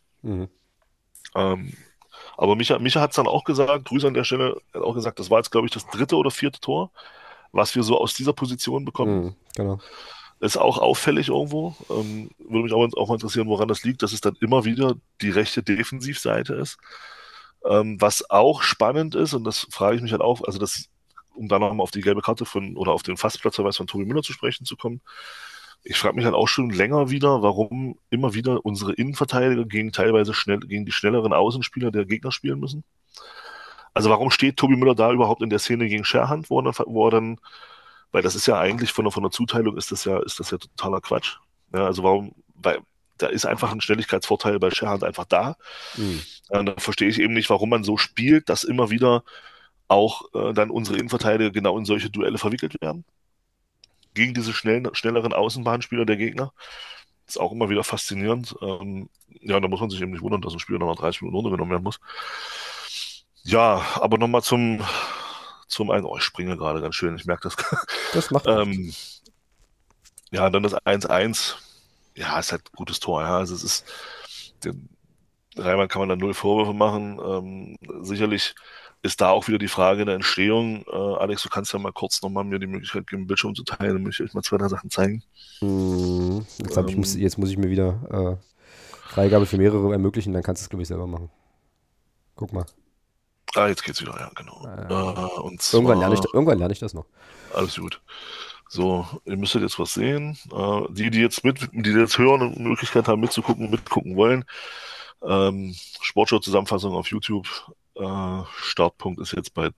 Aber Micha hat es dann auch gesagt, Grüße an der Stelle, er hat auch gesagt, das war jetzt, glaube ich, das 3. oder 4. Tor, was wir so aus dieser Position bekommen. Genau. Ist auch auffällig irgendwo. Würde mich auch mal interessieren, woran das liegt, dass es dann immer wieder die rechte Defensivseite ist. Was auch spannend ist, und das frage ich mich halt auch, also um da nochmal auf die gelbe Karte oder auf den Fastplatzverweis von Tobi Müller zu sprechen zu kommen, ich frage mich halt auch schon länger wieder, warum immer wieder unsere Innenverteidiger gegen die schnelleren Außenspieler der Gegner spielen müssen. Also warum steht Tobi Müller da überhaupt in der Szene gegen Scherhand, wo er dann, weil das ist ja eigentlich von der Zuteilung ist das ja totaler Quatsch. Ja, also weil da ist einfach ein Schnelligkeitsvorteil bei Scherhand einfach da. Da verstehe ich eben nicht, warum man so spielt, dass immer wieder auch dann unsere Innenverteidiger genau in solche Duelle verwickelt werden. Gegen diese schnelleren Außenbahnspieler der Gegner. Das ist auch immer wieder faszinierend. Ja, da muss man sich eben nicht wundern, dass ein Spieler nochmal 30 Minuten runtergenommen werden muss. Ja, aber nochmal zum ich springe gerade ganz schön, ich merke das. Das macht ja, dann das 1-1. Ja, ist halt ein gutes Tor. Ja. Also den Reimann kann man da 0 Vorwürfe machen. Sicherlich ist da auch wieder die Frage der Entstehung. Alex, du kannst ja mal kurz nochmal mir die Möglichkeit geben, Bildschirm zu teilen. Dann möchte ich euch mal 2, 3 Sachen zeigen. Jetzt muss ich mir wieder Freigabe für mehrere ermöglichen, dann kannst du es, glaube ich, selber machen. Guck mal. Jetzt geht's wieder, ja, genau. Und irgendwann lerne ich das noch. Alles gut. So, ihr müsstet jetzt was sehen. Die jetzt hören und Möglichkeit haben mitgucken wollen. Sportschau-Zusammenfassung auf YouTube. Startpunkt ist jetzt bei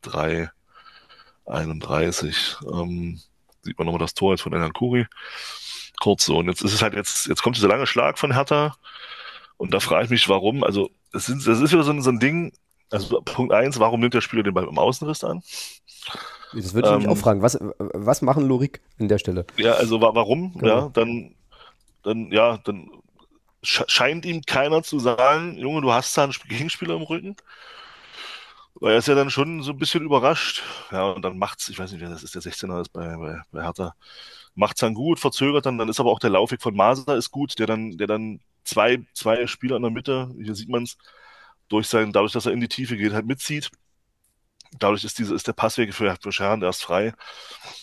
3:31. Sieht man nochmal das Tor jetzt von Enan Kuri. Kurz so. Und jetzt ist es halt jetzt kommt dieser lange Schlag von Hertha. Und da frage ich mich, warum. Also, das ist wieder so ein Ding. Also, Punkt 1, warum nimmt der Spieler den Ball im Außenriss an? Das würde ich mich auch fragen. Was machen Lorik in der Stelle? Ja, also warum? Genau. Ja, dann scheint ihm keiner zu sagen, Junge, du hast da einen Gegenspieler im Rücken. Weil er ist ja dann schon so ein bisschen überrascht. Ja, und dann macht's, ich weiß nicht, wer das ist, der 16er ist bei Hertha. Macht's dann gut, verzögert dann ist aber auch der Laufweg von Maser ist gut, der dann zwei Spieler in der Mitte, hier sieht man's, dadurch, dass er in die Tiefe geht, halt mitzieht. Dadurch ist der Passweg für Scherhand erst frei.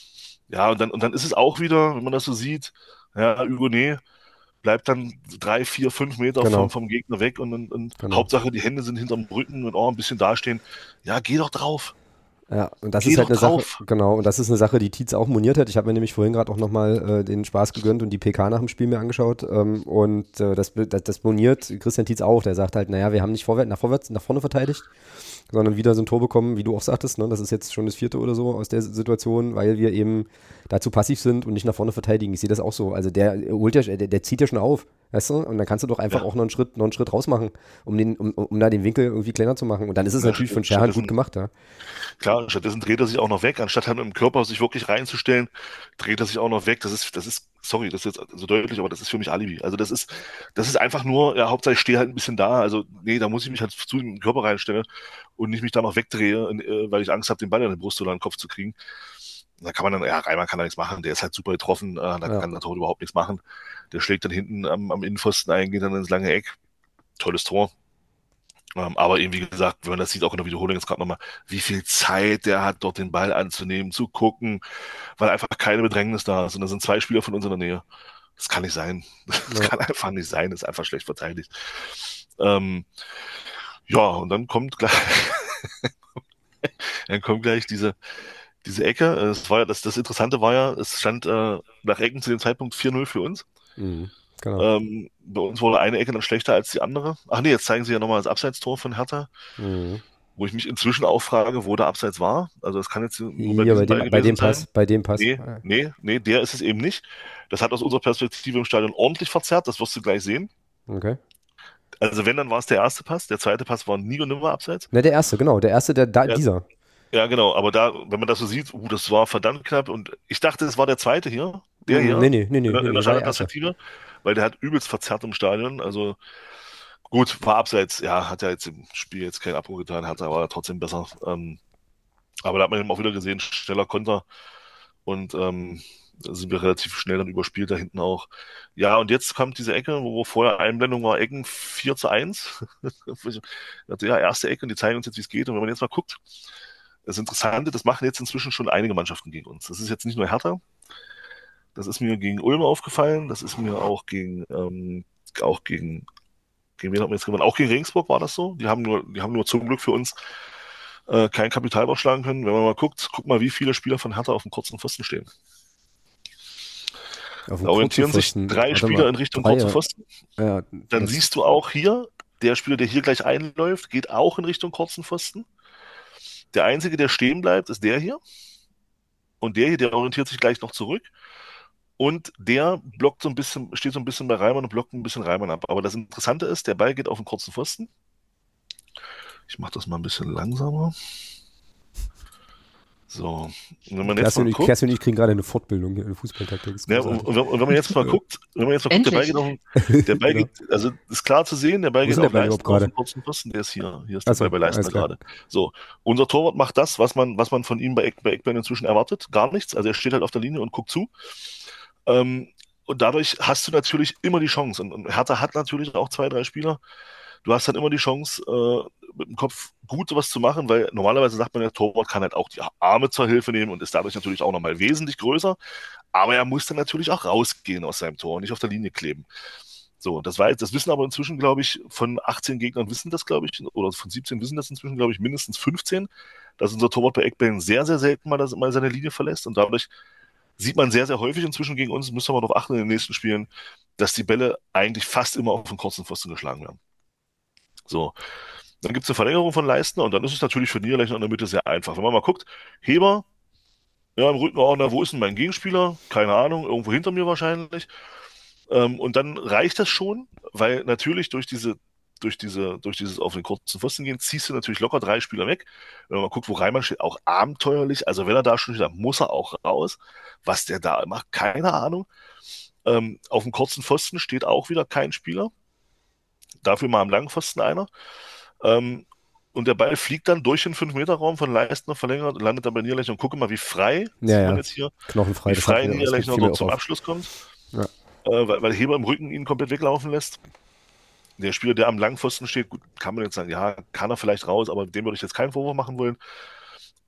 Ja, und dann ist es auch wieder, wenn man das so sieht, ja, Hugonet bleibt dann 3, 4, 5 Meter Genau, vom Gegner weg und genau. Hauptsache die Hände sind hinterm Rücken und ein bisschen dastehen. Ja, geh doch drauf. Ja, und das Geh ist halt doch eine Sache, drauf. genau, und das ist eine Sache, die Tietz auch moniert hat. Ich habe mir nämlich vorhin gerade auch nochmal den Spaß gegönnt und die PK nach dem Spiel mir angeschaut. Das moniert Christian Tietz auch. Der sagt halt, naja, wir haben nicht nach vorne verteidigt, sondern wieder so ein Tor bekommen, wie du auch sagtest, ne? Das ist jetzt schon das 4. oder so aus der Situation, weil wir eben dazu passiv sind und nicht nach vorne verteidigen. Ich sehe das auch so. Also der zieht ja schon auf, weißt du? Und dann kannst du doch einfach Ja, auch noch einen Schritt raus machen, um da den Winkel irgendwie kleiner zu machen. Und dann ist es ja, natürlich von Scherhan gut gemacht, ja. klar, stattdessen dreht er sich auch noch weg, anstatt halt mit dem Körper sich wirklich reinzustellen, dreht er sich auch noch weg. Sorry, das ist jetzt so deutlich, aber das ist für mich Alibi. Also das ist einfach nur, ja, Hauptsache ich stehe halt ein bisschen da. Also, nee, da muss ich mich halt zu dem Körper reinstellen und nicht mich da noch wegdrehe, weil ich Angst habe, den Ball in die Brust oder in den Kopf zu kriegen. Da kann man dann, ja, Reimann kann da nichts machen, der ist halt super getroffen, da Ja. kann der Tor überhaupt nichts machen. Der schlägt dann hinten am Innenpfosten ein, geht dann ins lange Eck. Tolles Tor. Aber eben, wie gesagt, wenn man das sieht, auch in der Wiederholung jetzt gerade nochmal, wie viel Zeit der hat, dort den Ball anzunehmen, zu gucken, weil einfach keine Bedrängnis da ist. Und da sind 2 Spieler von uns in der Nähe. Das kann nicht sein. Das Ja. kann einfach nicht sein. Das ist einfach schlecht verteidigt. Ähm, ja, und dann kommt gleich, dann kommt gleich diese Ecke. Das Interessante war ja, es stand nach Ecken zu dem Zeitpunkt 4-0 für uns. Mhm. Genau. Bei uns wurde eine Ecke dann schlechter als die andere. Ach nee, jetzt zeigen sie ja nochmal das Abseitstor von Hertha, Mhm. wo ich mich inzwischen auch frage, wo der Abseits war. Also das kann jetzt nur bei Hier diesem Ball bei gewesen dem sein. Pass, bei dem Pass. Nee, nee, der ist es eben nicht. Das hat aus unserer Perspektive im Stadion ordentlich verzerrt, das wirst du gleich sehen. Okay. Also wenn, dann war es der erste Pass, der zweite Pass war nie und nimmer Abseits. Ne, der erste, genau. Der erste, Ja, dieser. ja, genau, aber da, wenn man das so sieht, das war verdammt knapp und ich dachte, es war der zweite hier, der Mhm. hier, in der Nee, war der erste. Stadionperspektive, weil der hat übelst verzerrt im Stadion, also gut, war abseits, ja, hat ja jetzt im Spiel jetzt keinen Abbruch getan, hat aber trotzdem besser. Aber da hat man eben auch wieder gesehen, schneller Konter und da sind wir relativ schnell dann überspielt da hinten auch. Ja, und jetzt kommt diese Ecke, wo vorher Einblendung war, Ecken 4-1. Ich dachte, ja, erste Ecke und die zeigen uns jetzt, wie es geht. Und wenn man jetzt mal guckt, das Interessante, das machen jetzt inzwischen schon einige Mannschaften gegen uns. Das ist jetzt nicht nur Hertha, das ist mir gegen Ulm aufgefallen, das ist mir auch gegen wen hat man jetzt gewonnen? Auch gegen Regensburg war das so. Die haben nur zum Glück für uns kein Kapital schlagen können. Wenn man mal guck mal, wie viele Spieler von Hertha auf dem kurzen Pfosten stehen. Auf Da dem kurzen orientieren sich Pfosten. 3 Warte Spieler mal. in Richtung 3, kurzen ja. Pfosten. Ja, Dann das, siehst du auch hier, der Spieler, der hier gleich einläuft, geht auch in Richtung kurzen Pfosten. Der einzige, der stehen bleibt, ist der hier. Und der hier, der orientiert sich gleich noch zurück. Und der blockt so ein bisschen, steht so ein bisschen bei Reimann und blockt ein bisschen Reimann ab. Aber das Interessante ist, der Ball geht auf den kurzen Pfosten. Ich mache das mal ein bisschen langsamer. So, und wenn man jetzt mal guckt, Kerstin und ich kriegen gerade eine Fortbildung hier in Fußballtaktik. Ist ne, großartig. und wenn man jetzt mal guckt, der Ball Endlich. der Ball Genau. geht, also ist klar zu sehen, der Ball Wo geht ist denn der auf Ball Leistner überhaupt auf gerade? den kurzen Pfosten, der ist hier. Hier ist der Achso, Ball bei Leistner alles klar. gerade. So, unser Torwart macht das, was man von ihm bei Eckbein inzwischen erwartet, gar nichts. Also er steht halt auf der Linie und guckt zu. Und dadurch hast du natürlich immer die Chance. Und Hertha hat natürlich auch 2, 3 Spieler. Du hast dann immer die Chance, mit dem Kopf gut was zu machen, weil normalerweise sagt man, der Torwart kann halt auch die Arme zur Hilfe nehmen und ist dadurch natürlich auch nochmal wesentlich größer. Aber er muss dann natürlich auch rausgehen aus seinem Tor und nicht auf der Linie kleben. So, das wissen aber inzwischen, glaube ich, von 18 Gegnern wissen das, glaube ich, oder von 17 wissen das inzwischen, glaube ich, mindestens 15, dass unser Torwart bei Eckbällen sehr, sehr selten mal seine Linie verlässt und dadurch sieht man sehr, sehr häufig inzwischen gegen uns, müssen wir mal darauf achten in den nächsten Spielen, dass die Bälle eigentlich fast immer auf den kurzen Pfosten geschlagen werden. So, dann gibt es eine Verlängerung von Leistner und dann ist es natürlich für Niederlechner in der Mitte sehr einfach. Wenn man mal guckt, Heber, ja, im Rückenordner, wo ist denn mein Gegenspieler? Keine Ahnung, irgendwo hinter mir wahrscheinlich. Und dann reicht das schon, weil natürlich durch dieses auf den kurzen Pfosten gehen, ziehst du natürlich locker 3 Spieler weg. Wenn man mal guckt, wo Reimann steht, auch abenteuerlich. Also wenn er da schon steht, dann muss er auch raus. Was der da macht, keine Ahnung. Auf dem kurzen Pfosten steht auch wieder kein Spieler. Dafür mal am langen Pfosten einer. Und der Ball fliegt dann durch den 5-Meter-Raum von Leistner verlängert, landet dann bei Niederlechner. Und gucke mal, wie frei, sieht man jetzt hier, Knochenfrei. wie Das frei das Niederlechner fiel mir dort auch zum auf. Abschluss kommt. Ja. Weil Heber im Rücken ihn komplett weglaufen lässt. Der Spieler, der am Langpfosten steht, gut, kann man jetzt sagen, ja, kann er vielleicht raus, aber dem würde ich jetzt keinen Vorwurf machen wollen.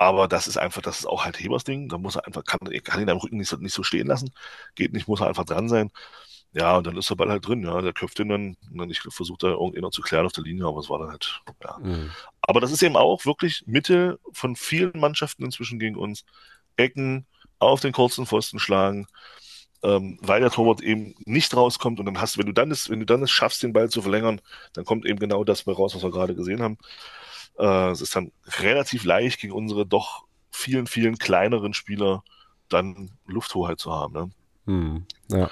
Aber das ist auch halt Hebers Ding. Da muss er einfach, kann ihn am Rücken nicht so stehen lassen. Geht nicht, muss er einfach dran sein. Ja, und dann ist der Ball halt drin, ja. Der köpft ihn dann, und dann ich versucht da irgendjemand zu klären auf der Linie, aber es war dann halt, ja. Aber das ist eben auch wirklich Mitte von vielen Mannschaften inzwischen gegen uns. Ecken, auf den kurzen Pfosten schlagen, weil der Torwart eben nicht rauskommt und dann wenn du dann es schaffst, den Ball zu verlängern, dann kommt eben genau das bei raus, was wir gerade gesehen haben. Es ist dann relativ leicht gegen unsere doch vielen, vielen kleineren Spieler dann Lufthoheit zu haben. Ne? Ja.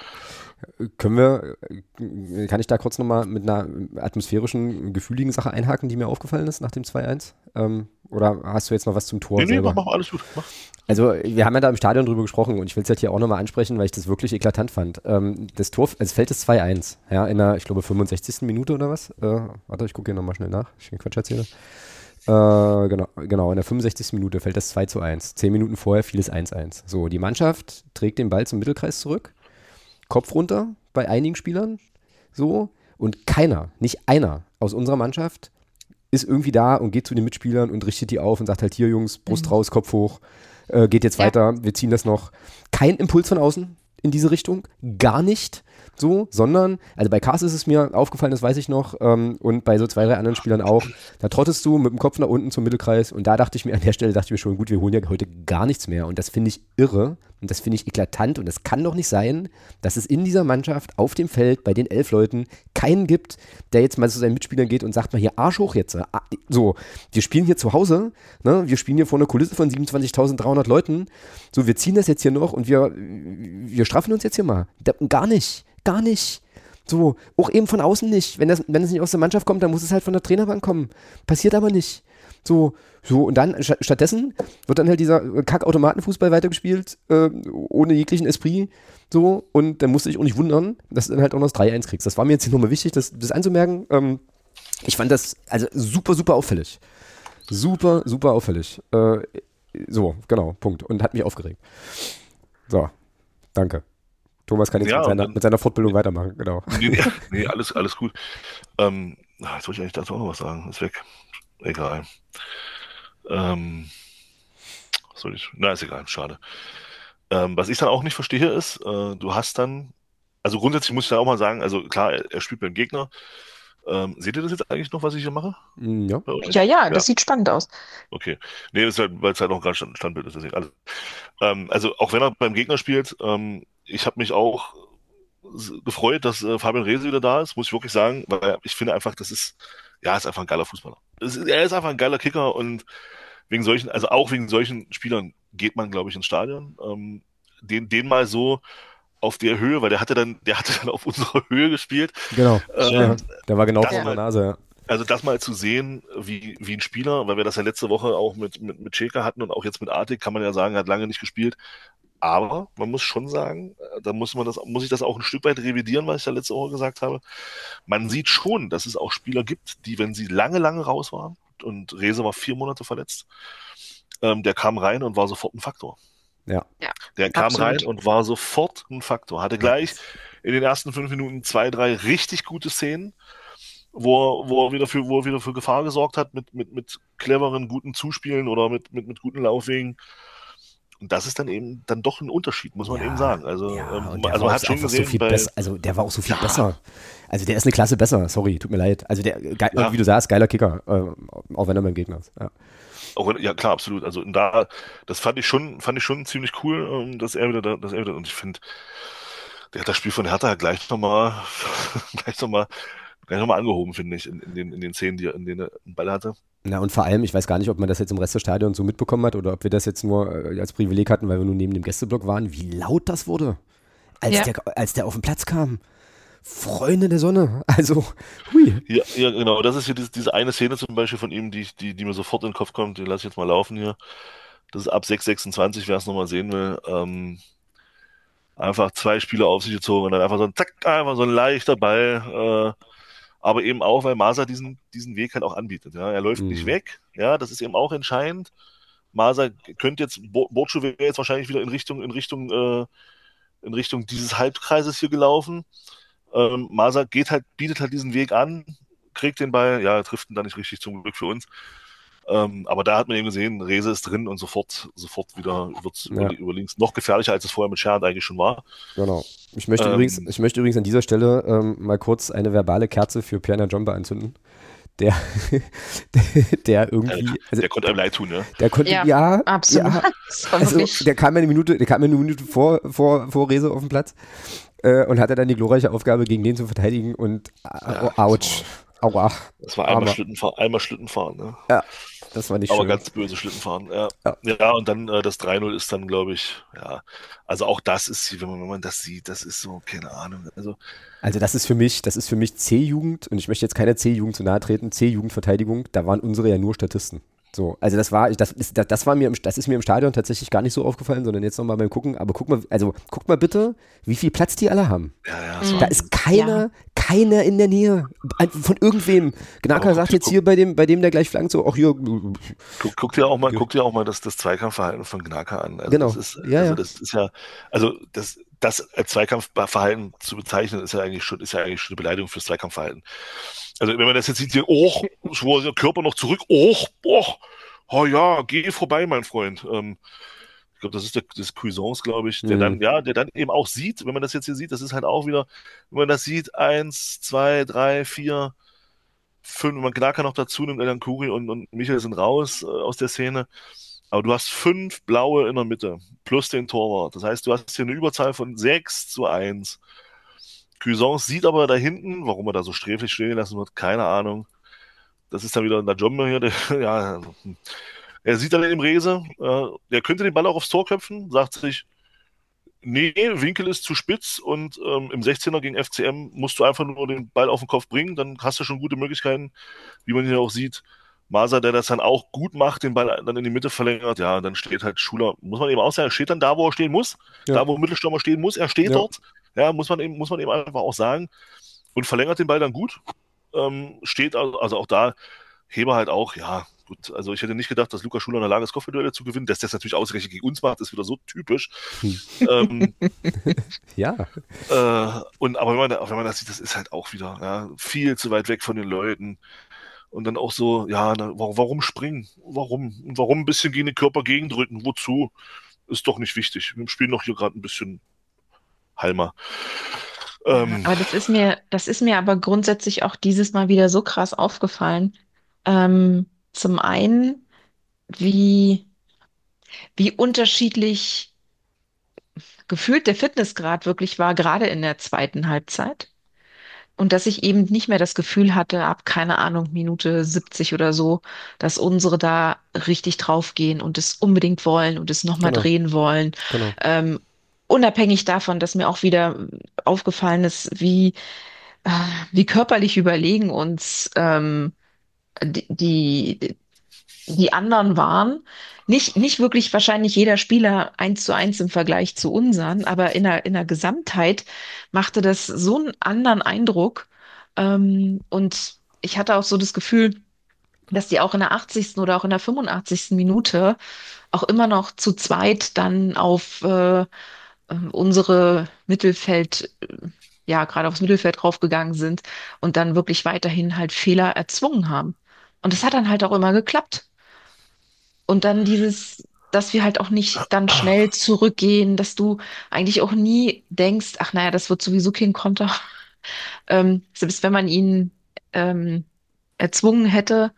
Kann ich da kurz nochmal mit einer atmosphärischen, gefühligen Sache einhaken, die mir aufgefallen ist nach dem 2-1? Oder hast du jetzt noch was zum Tor selber? Mach alles gut. Mach. Also wir haben ja da im Stadion drüber gesprochen und ich will es halt hier auch nochmal ansprechen, weil ich das wirklich eklatant fand. Das Tor, es fällt das 2-1, ja, in der, ich glaube, 65. Minute oder was? Warte, ich gucke hier nochmal schnell nach, ich den Quatsch erzähle. Genau, in der 65. Minute fällt das 2-1. 10 Minuten vorher fiel es 1-1. So, die Mannschaft trägt den Ball zum Mittelkreis zurück, Kopf runter bei einigen Spielern, so, und keiner, nicht einer aus unserer Mannschaft ist irgendwie da und geht zu den Mitspielern und richtet die auf und sagt halt, hier Jungs, Brust raus, Kopf hoch, geht jetzt weiter, wir ziehen das noch. Kein Impuls von außen in diese Richtung, gar nicht so, sondern, also bei Kars ist es mir aufgefallen, das weiß ich noch, und bei so 2, 3 anderen Spielern auch, da trottest du mit dem Kopf nach unten zum Mittelkreis und da dachte ich mir schon, gut, wir holen ja heute gar nichts mehr und das finde ich irre und das finde ich eklatant und es kann doch nicht sein, dass es in dieser Mannschaft auf dem Feld bei den 11 Leuten keinen gibt, der jetzt mal zu seinen Mitspielern geht und sagt mal hier Arsch hoch jetzt. So, wir spielen hier zu Hause, ne? Wir spielen hier vor einer Kulisse von 27.300 Leuten, so, wir ziehen das jetzt hier noch und wir straffen uns jetzt hier mal. Gar nicht. So, auch eben von außen nicht. Wenn es nicht aus der Mannschaft kommt, dann muss es halt von der Trainerbank kommen. Passiert aber nicht. So, und dann stattdessen wird dann halt dieser Kack-Automatenfußball weitergespielt, ohne jeglichen Esprit. So, und dann musste ich auch nicht wundern, dass du dann halt auch noch das 3-1 kriegst. Das war mir jetzt hier nochmal wichtig, das anzumerken. Ich fand das also super, super auffällig. Super, super auffällig. So, genau, Punkt. Und hat mich aufgeregt. So, danke. Thomas kann jetzt mit seiner Fortbildung weitermachen, genau. Nee, alles gut. Jetzt wollte ich eigentlich dazu auch noch was sagen. Ist weg. Egal. Ist egal, schade. Was ich dann auch nicht verstehe ist, du hast dann, also grundsätzlich muss ich da auch mal sagen, also klar, er spielt beim Gegner. Seht ihr das jetzt eigentlich noch, was ich hier mache? Ja. Ja, das sieht spannend aus. Okay. Nee, das ist halt, weil es halt noch gerade Standbild ist, deswegen alles. Also auch wenn er beim Gegner spielt, ich habe mich auch gefreut, dass Fabian Reese wieder da ist, muss ich wirklich sagen, weil ich finde einfach, ist einfach ein geiler Fußballer. Er ist einfach ein geiler Kicker und auch wegen solchen Spielern geht man, glaube ich, ins Stadion. Den mal so auf der Höhe, weil der hatte dann auf unserer Höhe gespielt. Genau. Der war genau vor unserer Nase, ja. Also das mal zu sehen, wie ein Spieler, weil wir das ja letzte Woche auch mit Ceka hatten und auch jetzt mit Artig, kann man ja sagen, hat lange nicht gespielt. Aber man muss schon sagen, da muss ich das auch ein Stück weit revidieren, was ich ja letzte Woche gesagt habe. Man sieht schon, dass es auch Spieler gibt, die, wenn sie lange, lange raus waren, und Rehse war 4 Monate verletzt, der kam rein und war sofort ein Faktor. Ja. Der kam rein und war sofort ein Faktor. Hatte gleich in den ersten 5 Minuten 2, 3 richtig gute Szenen, wo er wieder für Gefahr gesorgt hat mit cleveren, guten Zuspielen oder mit guten Laufwegen. Und das ist dann eben dann doch ein Unterschied, muss man eben sagen. Also, man hat schon gesehen, der war auch so viel besser. Also der ist eine Klasse besser, sorry, tut mir leid. Also wie du sagst, geiler Kicker, auch wenn er beim Gegner ist. Ja, klar, absolut. Also das fand ich schon ziemlich cool, dass er wieder und ich finde, der hat das Spiel von Hertha gleich nochmal angehoben, finde ich, in den Szenen, in denen er einen Ball hatte. Na und vor allem, ich weiß gar nicht, ob man das jetzt im Rest des Stadions so mitbekommen hat oder ob wir das jetzt nur als Privileg hatten, weil wir nur neben dem Gästeblock waren, wie laut das wurde, als der auf den Platz kam. Freunde der Sonne, also, hui. Ja, genau, das ist hier diese eine Szene zum Beispiel von ihm, die mir sofort in den Kopf kommt, die lasse ich jetzt mal laufen hier. Das ist ab 6,26, wer es nochmal sehen will. Einfach 2 Spieler auf sich gezogen und dann einfach so ein leichter Ball, aber eben auch, weil Masa diesen Weg halt auch anbietet. Ja? Er läuft nicht weg, ja, das ist eben auch entscheidend. Masa könnte jetzt, Borcu wäre jetzt wahrscheinlich wieder in Richtung dieses Halbkreises hier gelaufen. Masa bietet halt diesen Weg an, kriegt den Ball, ja, trifft ihn dann nicht richtig, zum Glück für uns. Aber da hat man eben gesehen, Rehse ist drin und sofort wieder wird es Ja. über links noch gefährlicher, als es vorher mit Scherhardt eigentlich schon war. Genau. Ich möchte übrigens an dieser Stelle mal kurz eine verbale Kerze für Pierre Njomba anzünden. Der, der irgendwie. Also, Der konnte einem leid tun, ne? der konnte, Ja, absolut. Ja, Das war also, wirklich. der kam eine Minute vor Rehse auf den Platz und hatte dann die glorreiche Aufgabe, gegen den zu verteidigen und ouch. Aua. Das war einmal Schlittenfahren, ne? Ja, das war nicht Aber schön. ganz böse Schlittenfahren, ja. Ja. Ja, und dann das 3-0 ist dann, glaube ich, ja. Also auch das ist, wenn man das sieht, das ist so, keine Ahnung. Also das ist für mich C-Jugend und ich möchte jetzt keiner C-Jugend zu nahe treten, C-Jugendverteidigung, da waren unsere ja nur Statisten. So, also das ist mir im Stadion tatsächlich gar nicht so aufgefallen, sondern jetzt nochmal beim Gucken, aber guck mal bitte, wie viel Platz die alle haben. Ja, Da ist keiner in der Nähe von irgendwem. Gnaka sagt jetzt hier bei dem, der gleich flankt, so, auch hier. Guck dir auch mal das Zweikampfverhalten von Gnaka an. Also Genau. Das ist ja, das als Zweikampfverhalten zu bezeichnen, ist ja eigentlich schon eine Beleidigung fürs Zweikampfverhalten. Also wenn man das jetzt sieht, hier, wo ist der Körper noch zurück, oh ja, geh vorbei, mein Freund. Ich glaube, das ist das Cuisance, glaube ich, der dann eben auch sieht, wenn man das jetzt hier sieht, das ist halt auch wieder, wenn man das sieht, 1, 2, 3, 4, 5, wenn man Gnaka noch dazu nimmt, Elan Kuri und Michael sind raus aus der Szene. Aber du hast 5 Blaue in der Mitte, plus den Torwart. Das heißt, du hast hier eine Überzahl von 6-1. Cuisance sieht aber da hinten, warum er da so sträflich stehen lassen wird, keine Ahnung. Das ist dann wieder der Jombe hier, ja. Er sieht dann im Rehse, er könnte den Ball auch aufs Tor köpfen, sagt sich, nee, Winkel ist zu spitz und im 16er gegen FCM musst du einfach nur den Ball auf den Kopf bringen, dann hast du schon gute Möglichkeiten, wie man hier auch sieht. Maser, der das dann auch gut macht, den Ball dann in die Mitte verlängert, ja, dann steht halt Schuler, muss man eben auch sagen, er steht dann da, wo er stehen muss, da, wo Mittelstürmer stehen muss, er steht dort, ja, muss man eben einfach auch sagen und verlängert den Ball dann gut, steht also auch da, Heber halt auch, ja, gut, also ich hätte nicht gedacht, dass Lukas Schuler in der Lage ist, Kopfballduelle zu gewinnen, dass das natürlich ausgerechnet gegen uns macht, ist wieder so typisch. Ja. Aber wenn man das sieht, das ist halt auch wieder viel zu weit weg von den Leuten. Und dann auch so, warum springen? Warum ein bisschen gegen den Körper gegendrücken? Wozu? Ist doch nicht wichtig. Wir spielen doch hier gerade ein bisschen Halmer. Aber das ist mir aber grundsätzlich auch dieses Mal wieder so krass aufgefallen. Zum einen, wie, wie unterschiedlich gefühlt der Fitnessgrad wirklich war, gerade in der zweiten Halbzeit. Und dass ich eben nicht mehr das Gefühl hatte, ab, keine Ahnung, Minute 70 oder so, dass unsere da richtig draufgehen und es unbedingt wollen und es nochmal Genau. drehen wollen. Genau. Unabhängig davon, dass mir auch wieder aufgefallen ist, wie körperlich überlegen uns die anderen waren. Nicht wirklich wahrscheinlich jeder Spieler 1:1 im Vergleich zu unseren, aber in der Gesamtheit machte das so einen anderen Eindruck. Und ich hatte auch so das Gefühl, dass die auch in der 80. oder auch in der 85. Minute auch immer noch zu zweit dann auf unsere gerade aufs Mittelfeld draufgegangen sind und dann wirklich weiterhin halt Fehler erzwungen haben. Und das hat dann halt auch immer geklappt. Und dann dass wir halt auch nicht dann schnell zurückgehen, dass du eigentlich auch nie denkst, ach naja, das wird sowieso kein Konter. Selbst wenn man ihn ähm, erzwungen hätte,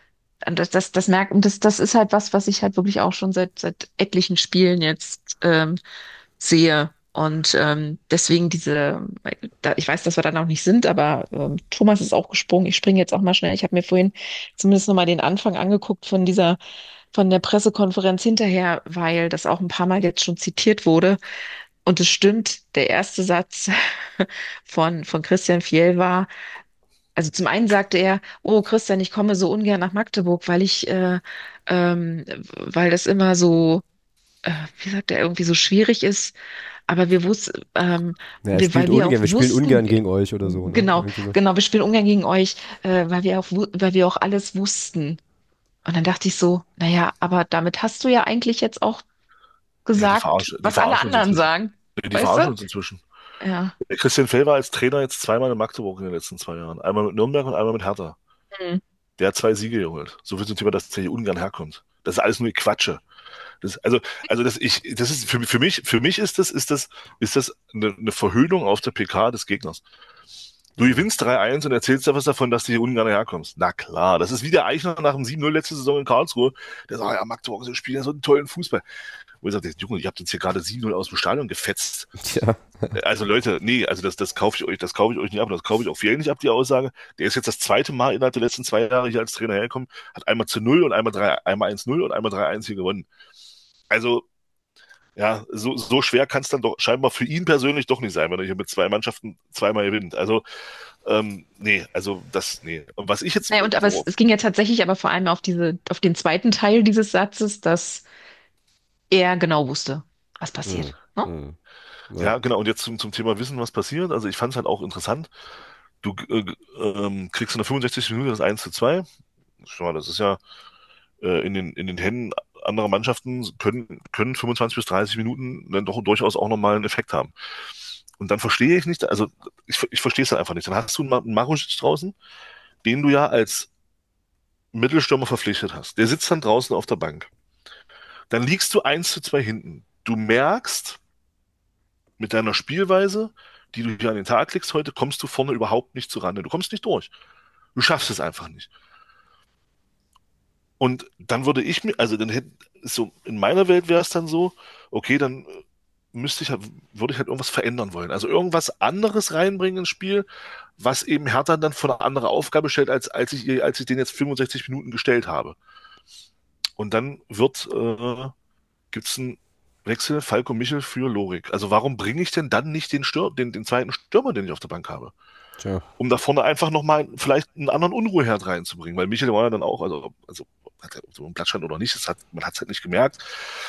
das ist halt was ich halt wirklich auch schon seit etlichen Spielen jetzt sehe. Und deswegen ich weiß, dass wir da noch nicht sind, aber Thomas ist auch gesprungen. Ich springe jetzt auch mal schnell. Ich habe mir vorhin zumindest noch mal den Anfang angeguckt von der Pressekonferenz hinterher, weil das auch ein paar Mal jetzt schon zitiert wurde. Und es stimmt, der erste Satz von Christian Fiel war, also zum einen sagte er, oh Christian, ich komme so ungern nach Magdeburg, weil das immer so, wie sagt er, irgendwie so schwierig ist. Aber Wir spielen ungern gegen euch oder so. Ne? Genau, genau, wir spielen ungern gegen euch, weil wir auch alles wussten. Und dann dachte ich so, naja, aber damit hast du ja eigentlich jetzt auch gesagt, Die was alle verarschen uns anderen inzwischen. sagen. Die Weißt verarschen du? uns inzwischen. Ja. Der Christian Fell war als Trainer jetzt zweimal in Magdeburg in den letzten 2 Jahren. Einmal mit Nürnberg und einmal mit Hertha. Hm. der hat 2 Siege geholt. So viel zum Thema, dass der hier ungern herkommt. Das ist alles nur Quatsche. Das ist für mich ist das eine Verhöhnung auf der PK des Gegners. Du gewinnst 3-1 und erzählst da was davon, dass du hier ungern herkommst. Na klar, das ist wie der Eichner nach dem 7-0 letzte Saison in Karlsruhe. Der sagt, ja, Magdeburg, spielt ja so einen tollen Fußball. Wo ich sage, Junge, ihr habt jetzt hier gerade 7-0 aus dem Stadion gefetzt. Tja. Also Leute, nee, also das kaufe ich euch nicht ab, das kaufe ich auch viel nicht ab, die Aussage. Der ist jetzt das zweite Mal innerhalb der letzten 2 Jahre hier als Trainer hergekommen, hat einmal zu 0 und einmal 1-0 und einmal 3-1 hier gewonnen. Also, ja, so schwer kann es dann doch scheinbar für ihn persönlich doch nicht sein, wenn er hier mit 2 Mannschaften zweimal gewinnt. Also, nee. Und was ich jetzt. Naja, aber es ging ja tatsächlich aber vor allem auf den zweiten Teil dieses Satzes, dass er genau wusste, was passiert. Ne? Ja, genau. Und jetzt zum Thema Wissen, was passiert. Also ich fand es halt auch interessant. Du kriegst in der 65. Minute das 1:2. Schau mal, das ist ja in den Händen anderer Mannschaften können 25 bis 30 Minuten dann doch durchaus auch nochmal einen Effekt haben. Und dann verstehe ich nicht, also ich verstehe es einfach nicht. Dann hast du einen Marušić draußen, den du ja als Mittelstürmer verpflichtet hast. Der sitzt dann draußen auf der Bank. Dann liegst du 1:2 hinten. Du merkst, mit deiner Spielweise, die du hier an den Tag legst heute, kommst du vorne überhaupt nicht zurande. Du kommst nicht durch. Du schaffst es einfach nicht. Und dann würde ich mir, also dann hätte, so in meiner Welt wäre es dann so, okay, dann würde ich halt irgendwas verändern wollen. Also irgendwas anderes reinbringen ins Spiel, was eben Hertha dann vor eine andere Aufgabe stellt, als ich den jetzt 65 Minuten gestellt habe. Und dann gibt es einen Wechsel, Falco Michel für Lorik. Also warum bringe ich denn dann nicht den zweiten Stürmer, den ich auf der Bank habe? Tja. Um da vorne einfach nochmal vielleicht einen anderen Unruheherd reinzubringen. Weil Michel war ja dann auch, also hat er so einen Blattstand oder nicht, man hat es halt nicht gemerkt.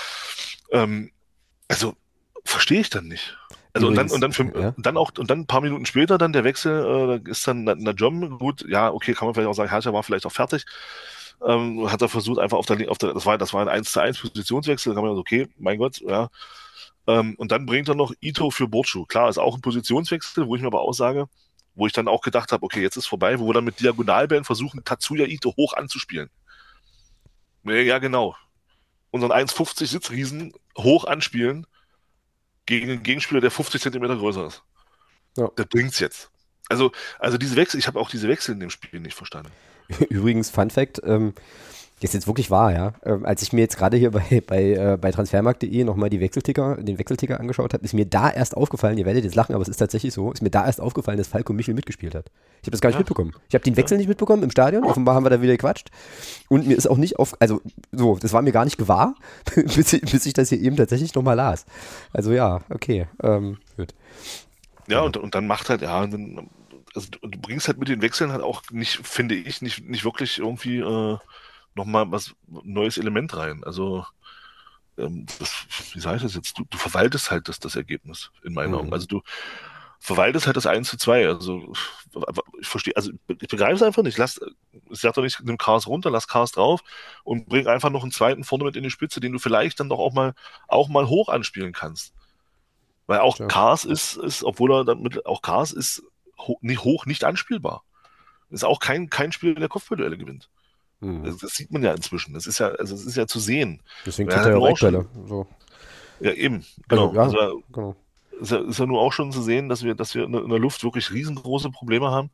Also verstehe ich dann nicht. Also Übrigens, und dann ein paar Minuten später dann der Wechsel, ist dann Najom, gut, ja, okay, kann man vielleicht auch sagen, Hertha war vielleicht auch fertig. Hat er versucht, einfach das war ein 1:1 Positionswechsel, da kann man sagen, okay, mein Gott, ja. Und dann bringt er noch Ito für Burcu. Klar, ist auch ein Positionswechsel, wo ich mir aber auch sage, wo ich dann auch gedacht habe, okay, jetzt ist vorbei, wo wir dann mit Diagonalbällen versuchen, Tatsuya Ito hoch anzuspielen. Ja, genau. Unseren 1,50 Sitzriesen hoch anspielen gegen einen Gegenspieler, der 50 Zentimeter größer ist. Ja. Das bringt's jetzt. Also diese Wechsel, ich habe auch diese Wechsel in dem Spiel nicht verstanden. Übrigens, Fun Fact, ist jetzt wirklich wahr, ja. Als ich mir jetzt gerade hier bei transfermarkt.de nochmal den Wechselticker angeschaut habe, ist mir da erst aufgefallen, ihr werdet jetzt lachen, aber es ist tatsächlich so, ist mir da erst aufgefallen, dass Falco Michel mitgespielt hat. Ich habe das gar nicht mitbekommen. Ich habe den Wechsel nicht mitbekommen im Stadion, offenbar haben wir da wieder gequatscht. Und mir ist auch nicht das war mir gar nicht gewahr, bis ich das hier eben tatsächlich nochmal las. Also ja, okay, gut. Ja, und dann macht halt, ja, also du bringst halt mit den Wechseln halt auch nicht, finde ich, nicht wirklich irgendwie nochmal was neues Element rein. Also wie sage ich das jetzt? Du verwaltest halt das Ergebnis in meinen Augen. Also du verwaltest halt das 1:2. Also ich verstehe, also ich begreife es einfach nicht. Ich sag doch nicht, nimm Kars runter, lass Kars drauf und bring einfach noch einen zweiten vorne mit in die Spitze, den du vielleicht dann doch auch mal hoch anspielen kannst. Weil auch Kars ist, obwohl er dann auch Kars ist nicht anspielbar. Ist auch kein Spieler, der Kopfballduelle gewinnt. Das sieht man ja inzwischen. Es ist ja zu sehen. Deswegen kriegt er ja auch Eckbälle. So. Ja, eben. Genau. Genau. Ist ja nur auch schon zu sehen, dass wir in der Luft wirklich riesengroße Probleme haben.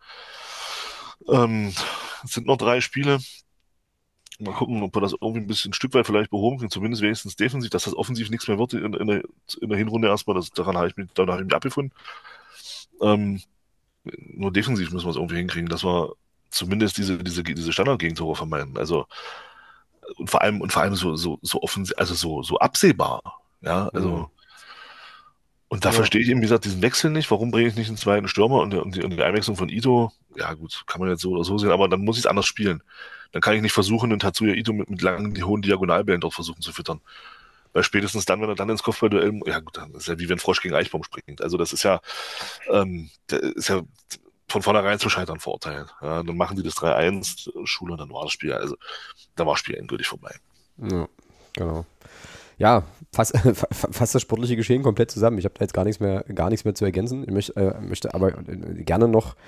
Es sind noch 3 Spiele. Mal gucken, ob wir das irgendwie ein bisschen ein Stück weit vielleicht behoben können, zumindest wenigstens defensiv, dass das offensiv nichts mehr wird in der Hinrunde erstmal. Daran habe ich mich abgefunden. Nur defensiv müssen wir es irgendwie hinkriegen, dass wir zumindest diese Standardgegentore vermeiden. Also und vor allem so offensiv, also so absehbar. Ja, also und da verstehe ich eben, wie gesagt, diesen Wechsel nicht. Warum bringe ich nicht einen zweiten Stürmer und die Einwechslung von Ito? Ja gut, kann man jetzt so oder so sehen, aber dann muss ich es anders spielen. Dann kann ich nicht versuchen, den Tatsuya Ito mit langen, hohen Diagonalbällen dort versuchen zu füttern. Weil spätestens dann, wenn er dann ins Kopfballduell, ja gut, dann ist ja wie wenn Frosch gegen Eichbaum springt. Also das ist ja von vornherein zu scheitern verurteilt. Ja, dann machen die das 3-1, Schule und dann war das Spiel, also da war das Spiel endgültig vorbei. Ja, genau. Ja, fast das sportliche Geschehen komplett zusammen. Ich habe da jetzt gar nichts mehr zu ergänzen. Ich möchte aber gerne noch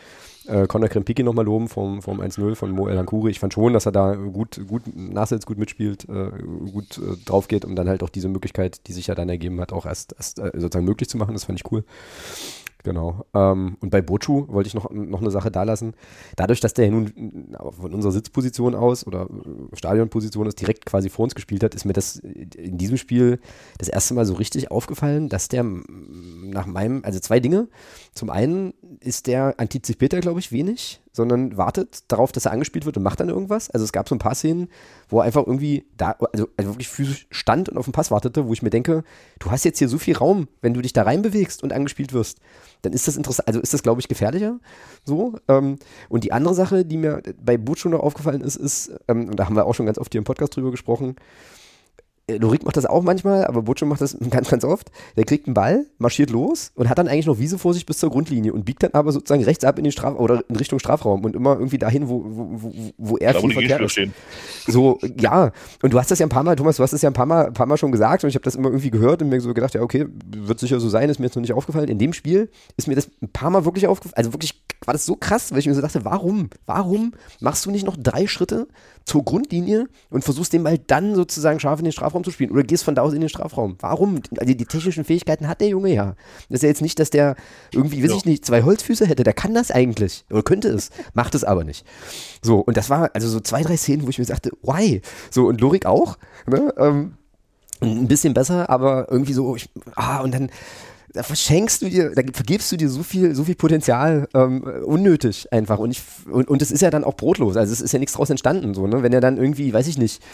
Conor Krempicki nochmal loben vom 1-0 von Mo El Hankouri. Ich fand schon, dass er da gut nachsetzt, gut mitspielt, gut drauf geht, um dann halt auch diese Möglichkeit, die sich ja dann ergeben hat, auch erst sozusagen möglich zu machen. Das fand ich cool. Genau. Und bei Bochu wollte ich noch eine Sache da lassen. Dadurch, dass der ja nun von unserer Sitzposition aus oder Stadionposition aus direkt quasi vor uns gespielt hat, ist mir das in diesem Spiel das erste Mal so richtig aufgefallen, dass der also zwei Dinge. Zum einen antizipiert er, glaube ich, wenig, sondern wartet darauf, dass er angespielt wird und macht dann irgendwas. Also es gab so ein paar Szenen, wo er einfach irgendwie also wirklich physisch stand und auf den Pass wartete, wo ich mir denke, du hast jetzt hier so viel Raum, wenn du dich da reinbewegst und angespielt wirst, dann ist das interessant, also ist das, glaube ich, gefährlicher. So. Und die andere Sache, die mir bei Bochu noch aufgefallen ist, und da haben wir auch schon ganz oft hier im Podcast drüber gesprochen, Lorik macht das auch manchmal, aber Bochu macht das ganz, ganz oft. Der kriegt einen Ball, marschiert los und hat dann eigentlich noch Wiese vor sich bis zur Grundlinie und biegt dann aber sozusagen rechts ab in den oder in Richtung Strafraum und immer irgendwie dahin, wo er viel Verkehr ist. So, ja. Und du hast das ja ein paar Mal, Thomas, du hast das ja ein paar Mal schon gesagt und ich habe das immer irgendwie gehört und mir so gedacht, ja, okay, wird sicher so sein, ist mir jetzt noch nicht aufgefallen. In dem Spiel ist mir das ein paar Mal wirklich aufgefallen, also wirklich war das so krass, weil ich mir so dachte, warum machst du nicht noch 3 Schritte zur Grundlinie und versuchst den Ball dann sozusagen scharf in den Strafraum zu spielen oder gehst von da aus in den Strafraum? Warum? Also die technischen Fähigkeiten hat der Junge ja. Das ist ja jetzt nicht, dass der irgendwie, weiß ich nicht, 2 Holzfüße hätte, der kann das eigentlich oder könnte es, macht es aber nicht. So, und das war also so 2, 3 Szenen, wo ich mir sagte, why? So, und Lorik auch, ne? Ein bisschen besser, aber irgendwie so, und dann da vergibst du dir so viel Potenzial unnötig einfach und es ist ja dann auch brotlos, also es ist ja nichts draus entstanden, so, ne? Wenn er dann irgendwie, weiß ich nicht,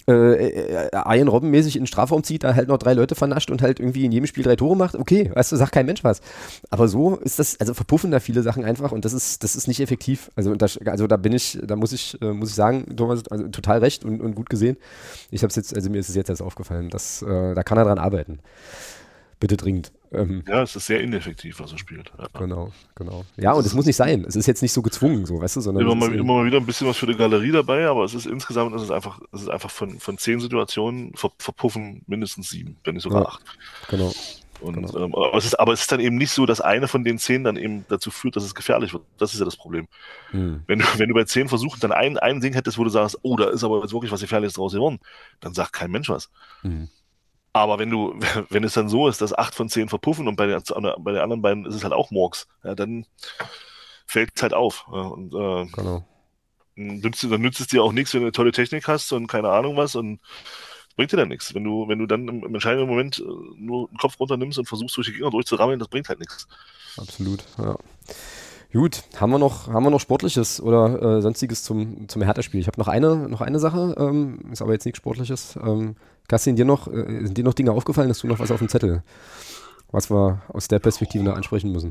Arjen Robben-mäßig in den Strafraum zieht, da halt noch 3 Leute vernascht und halt irgendwie in jedem Spiel 3 Tore macht, okay, weißt du, sagt kein Mensch was. Aber so ist das, also verpuffen da viele Sachen einfach und das ist nicht da muss ich sagen, Thomas, also total recht und gut gesehen. Mir ist es jetzt erst aufgefallen, dass da kann er dran arbeiten. Bitte dringend. Ja, es ist sehr ineffektiv, was er spielt. Ja. Genau. Ja, und es muss nicht sein. Es ist jetzt nicht so gezwungen, so, weißt du, sondern immer mal wieder ein bisschen was für die Galerie dabei, aber es ist insgesamt einfach von 10 Situationen verpuffen mindestens 7, wenn nicht sogar 8. Genau. Und, aber es ist dann eben nicht so, dass eine von den 10 dann eben dazu führt, dass es gefährlich wird. Das ist ja das Problem. Wenn du bei 10 Versuchen dann ein Ding hättest, wo du sagst, oh, da ist aber jetzt wirklich was Gefährliches draus geworden, dann sagt kein Mensch was. Aber wenn es dann so ist, dass 8 von 10 verpuffen und bei den anderen beiden ist es halt auch Murks, ja, dann fällt es halt auf. Ja, und genau. Dann nützt es dir auch nichts, wenn du eine tolle Technik hast und keine Ahnung was und bringt dir dann nichts. Wenn du dann im entscheidenden Moment nur den Kopf runternimmst und versuchst, durch die Gegner durchzurammeln, das bringt halt nichts. Absolut, ja. Gut, haben wir noch Sportliches oder Sonstiges zum Hertha-Spiel? Ich habe noch eine Sache, ist aber jetzt nichts Sportliches. Kerstin, sind dir noch Dinge aufgefallen? Hast du noch was auf dem Zettel, was wir aus der Perspektive noch ansprechen müssen?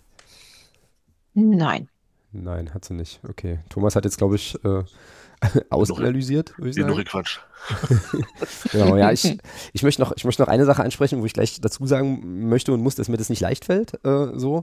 Nein, hat sie nicht. Okay. Thomas hat jetzt, glaube ich, ausanalysiert, würde ich sagen. Genug Quatsch. Genau, ja, ich möchte noch eine Sache ansprechen, wo ich gleich dazu sagen möchte und muss, dass mir das nicht leicht fällt, so.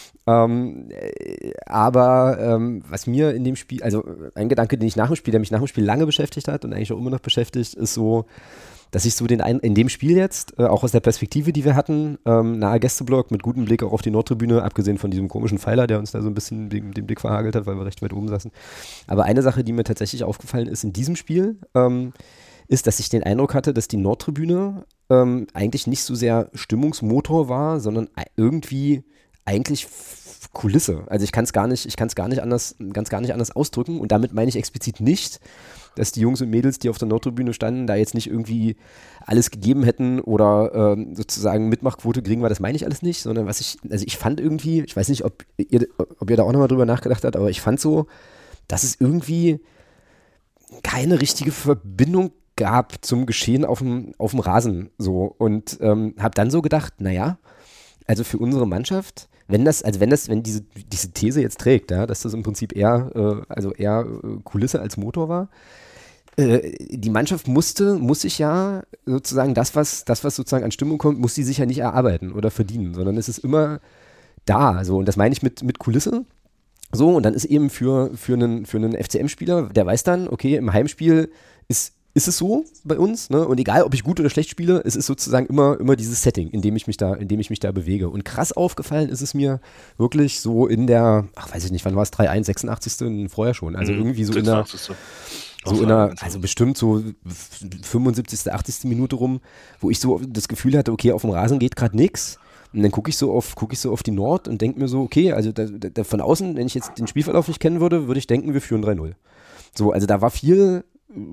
Was mir in dem Spiel, also ein Gedanke, der mich nach dem Spiel lange beschäftigt hat und eigentlich auch immer noch beschäftigt, ist so, dass ich so in dem Spiel jetzt, auch aus der Perspektive, die wir hatten, nahe Gästeblock mit gutem Blick auch auf die Nordtribüne, abgesehen von diesem komischen Pfeiler, der uns da so ein bisschen den Blick verhagelt hat, weil wir recht weit oben saßen. Aber eine Sache, die mir tatsächlich aufgefallen ist in diesem Spiel, ist, dass ich den Eindruck hatte, dass die Nordtribüne eigentlich nicht so sehr Stimmungsmotor war, sondern irgendwie eigentlich Kulisse. Also ich kann es gar nicht anders ausdrücken und damit meine ich explizit nicht, dass die Jungs und Mädels, die auf der Nordtribüne standen, da jetzt nicht irgendwie alles gegeben hätten oder sozusagen Mitmachquote kriegen, weil das meine ich alles nicht, sondern ich fand irgendwie, ich weiß nicht, ob ihr da auch nochmal drüber nachgedacht habt, aber ich fand so, dass es irgendwie keine richtige Verbindung gab zum Geschehen auf dem Rasen so und habe dann so gedacht, naja, also für unsere Mannschaft, wenn diese These jetzt trägt, ja, dass das im Prinzip eher Kulisse als Motor war, die Mannschaft muss sich ja sozusagen das, was sozusagen an Stimmung kommt, muss sie sich ja nicht erarbeiten oder verdienen, sondern es ist immer da, so, und das meine ich mit Kulisse. So, und dann ist eben für einen FCM-Spieler, der weiß dann, okay, im Heimspiel ist ist es so bei uns, ne? Und egal, ob ich gut oder schlecht spiele, es ist sozusagen immer dieses Setting, in dem ich mich da bewege. Und krass aufgefallen ist es mir wirklich so in der, weiß ich nicht, wann war es, 3-1, 86. Vorher schon. Also irgendwie so 86. Also bestimmt so 75., 80. Minute rum, wo ich so das Gefühl hatte, okay, auf dem Rasen geht gerade nichts. Und dann gucke ich so auf die Nord und denke mir so, okay, also von außen, wenn ich jetzt den Spielverlauf nicht kennen würde ich denken, wir führen 3-0. So, also da war viel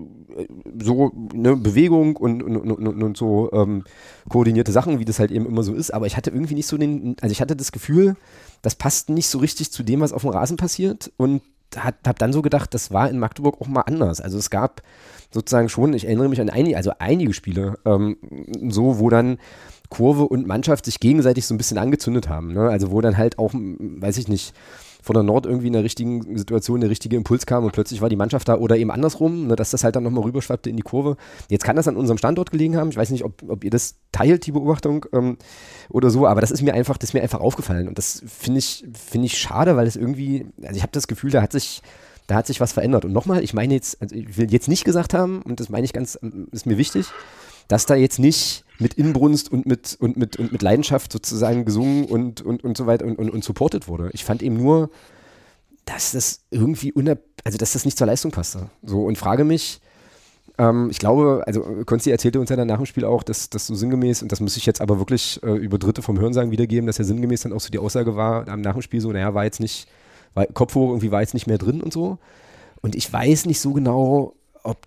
so eine Bewegung und so koordinierte Sachen, wie das halt eben immer so ist, aber ich hatte irgendwie nicht so ich hatte das Gefühl, das passt nicht so richtig zu dem, was auf dem Rasen passiert und hab dann so gedacht, das war in Magdeburg auch mal anders. Also es gab sozusagen schon, ich erinnere mich an einige Spiele, so, wo dann Kurve und Mannschaft sich gegenseitig so ein bisschen angezündet haben, ne? Also wo dann halt auch, weiß ich nicht, von der Nord irgendwie in der richtigen Situation der richtige Impuls kam und plötzlich war die Mannschaft da oder eben andersrum, ne, dass das halt dann nochmal rüberschwappte in die Kurve. Jetzt kann das an unserem Standort gelegen haben. Ich weiß nicht, ob ihr das teilt, die Beobachtung oder so, aber das ist mir einfach aufgefallen und das finde ich schade, weil es irgendwie, also ich habe das Gefühl, da hat sich was verändert. Und nochmal, ich meine jetzt, also ich will jetzt nicht gesagt haben, und das meine ich ist mir wichtig, dass da jetzt nicht mit Inbrunst und mit Leidenschaft sozusagen gesungen und so weiter und supported wurde. Ich fand eben nur, dass das irgendwie dass das nicht zur Leistung passte. So, und frage mich, ich glaube, also Konsti erzählte uns ja dann nach dem Spiel auch, dass das so sinngemäß, und das muss ich jetzt aber wirklich über Dritte vom Hörensagen wiedergeben, dass ja sinngemäß dann auch so die Aussage war, nach dem Spiel so, naja, Kopf hoch, irgendwie war jetzt nicht mehr drin und so. Und ich weiß nicht so genau, ob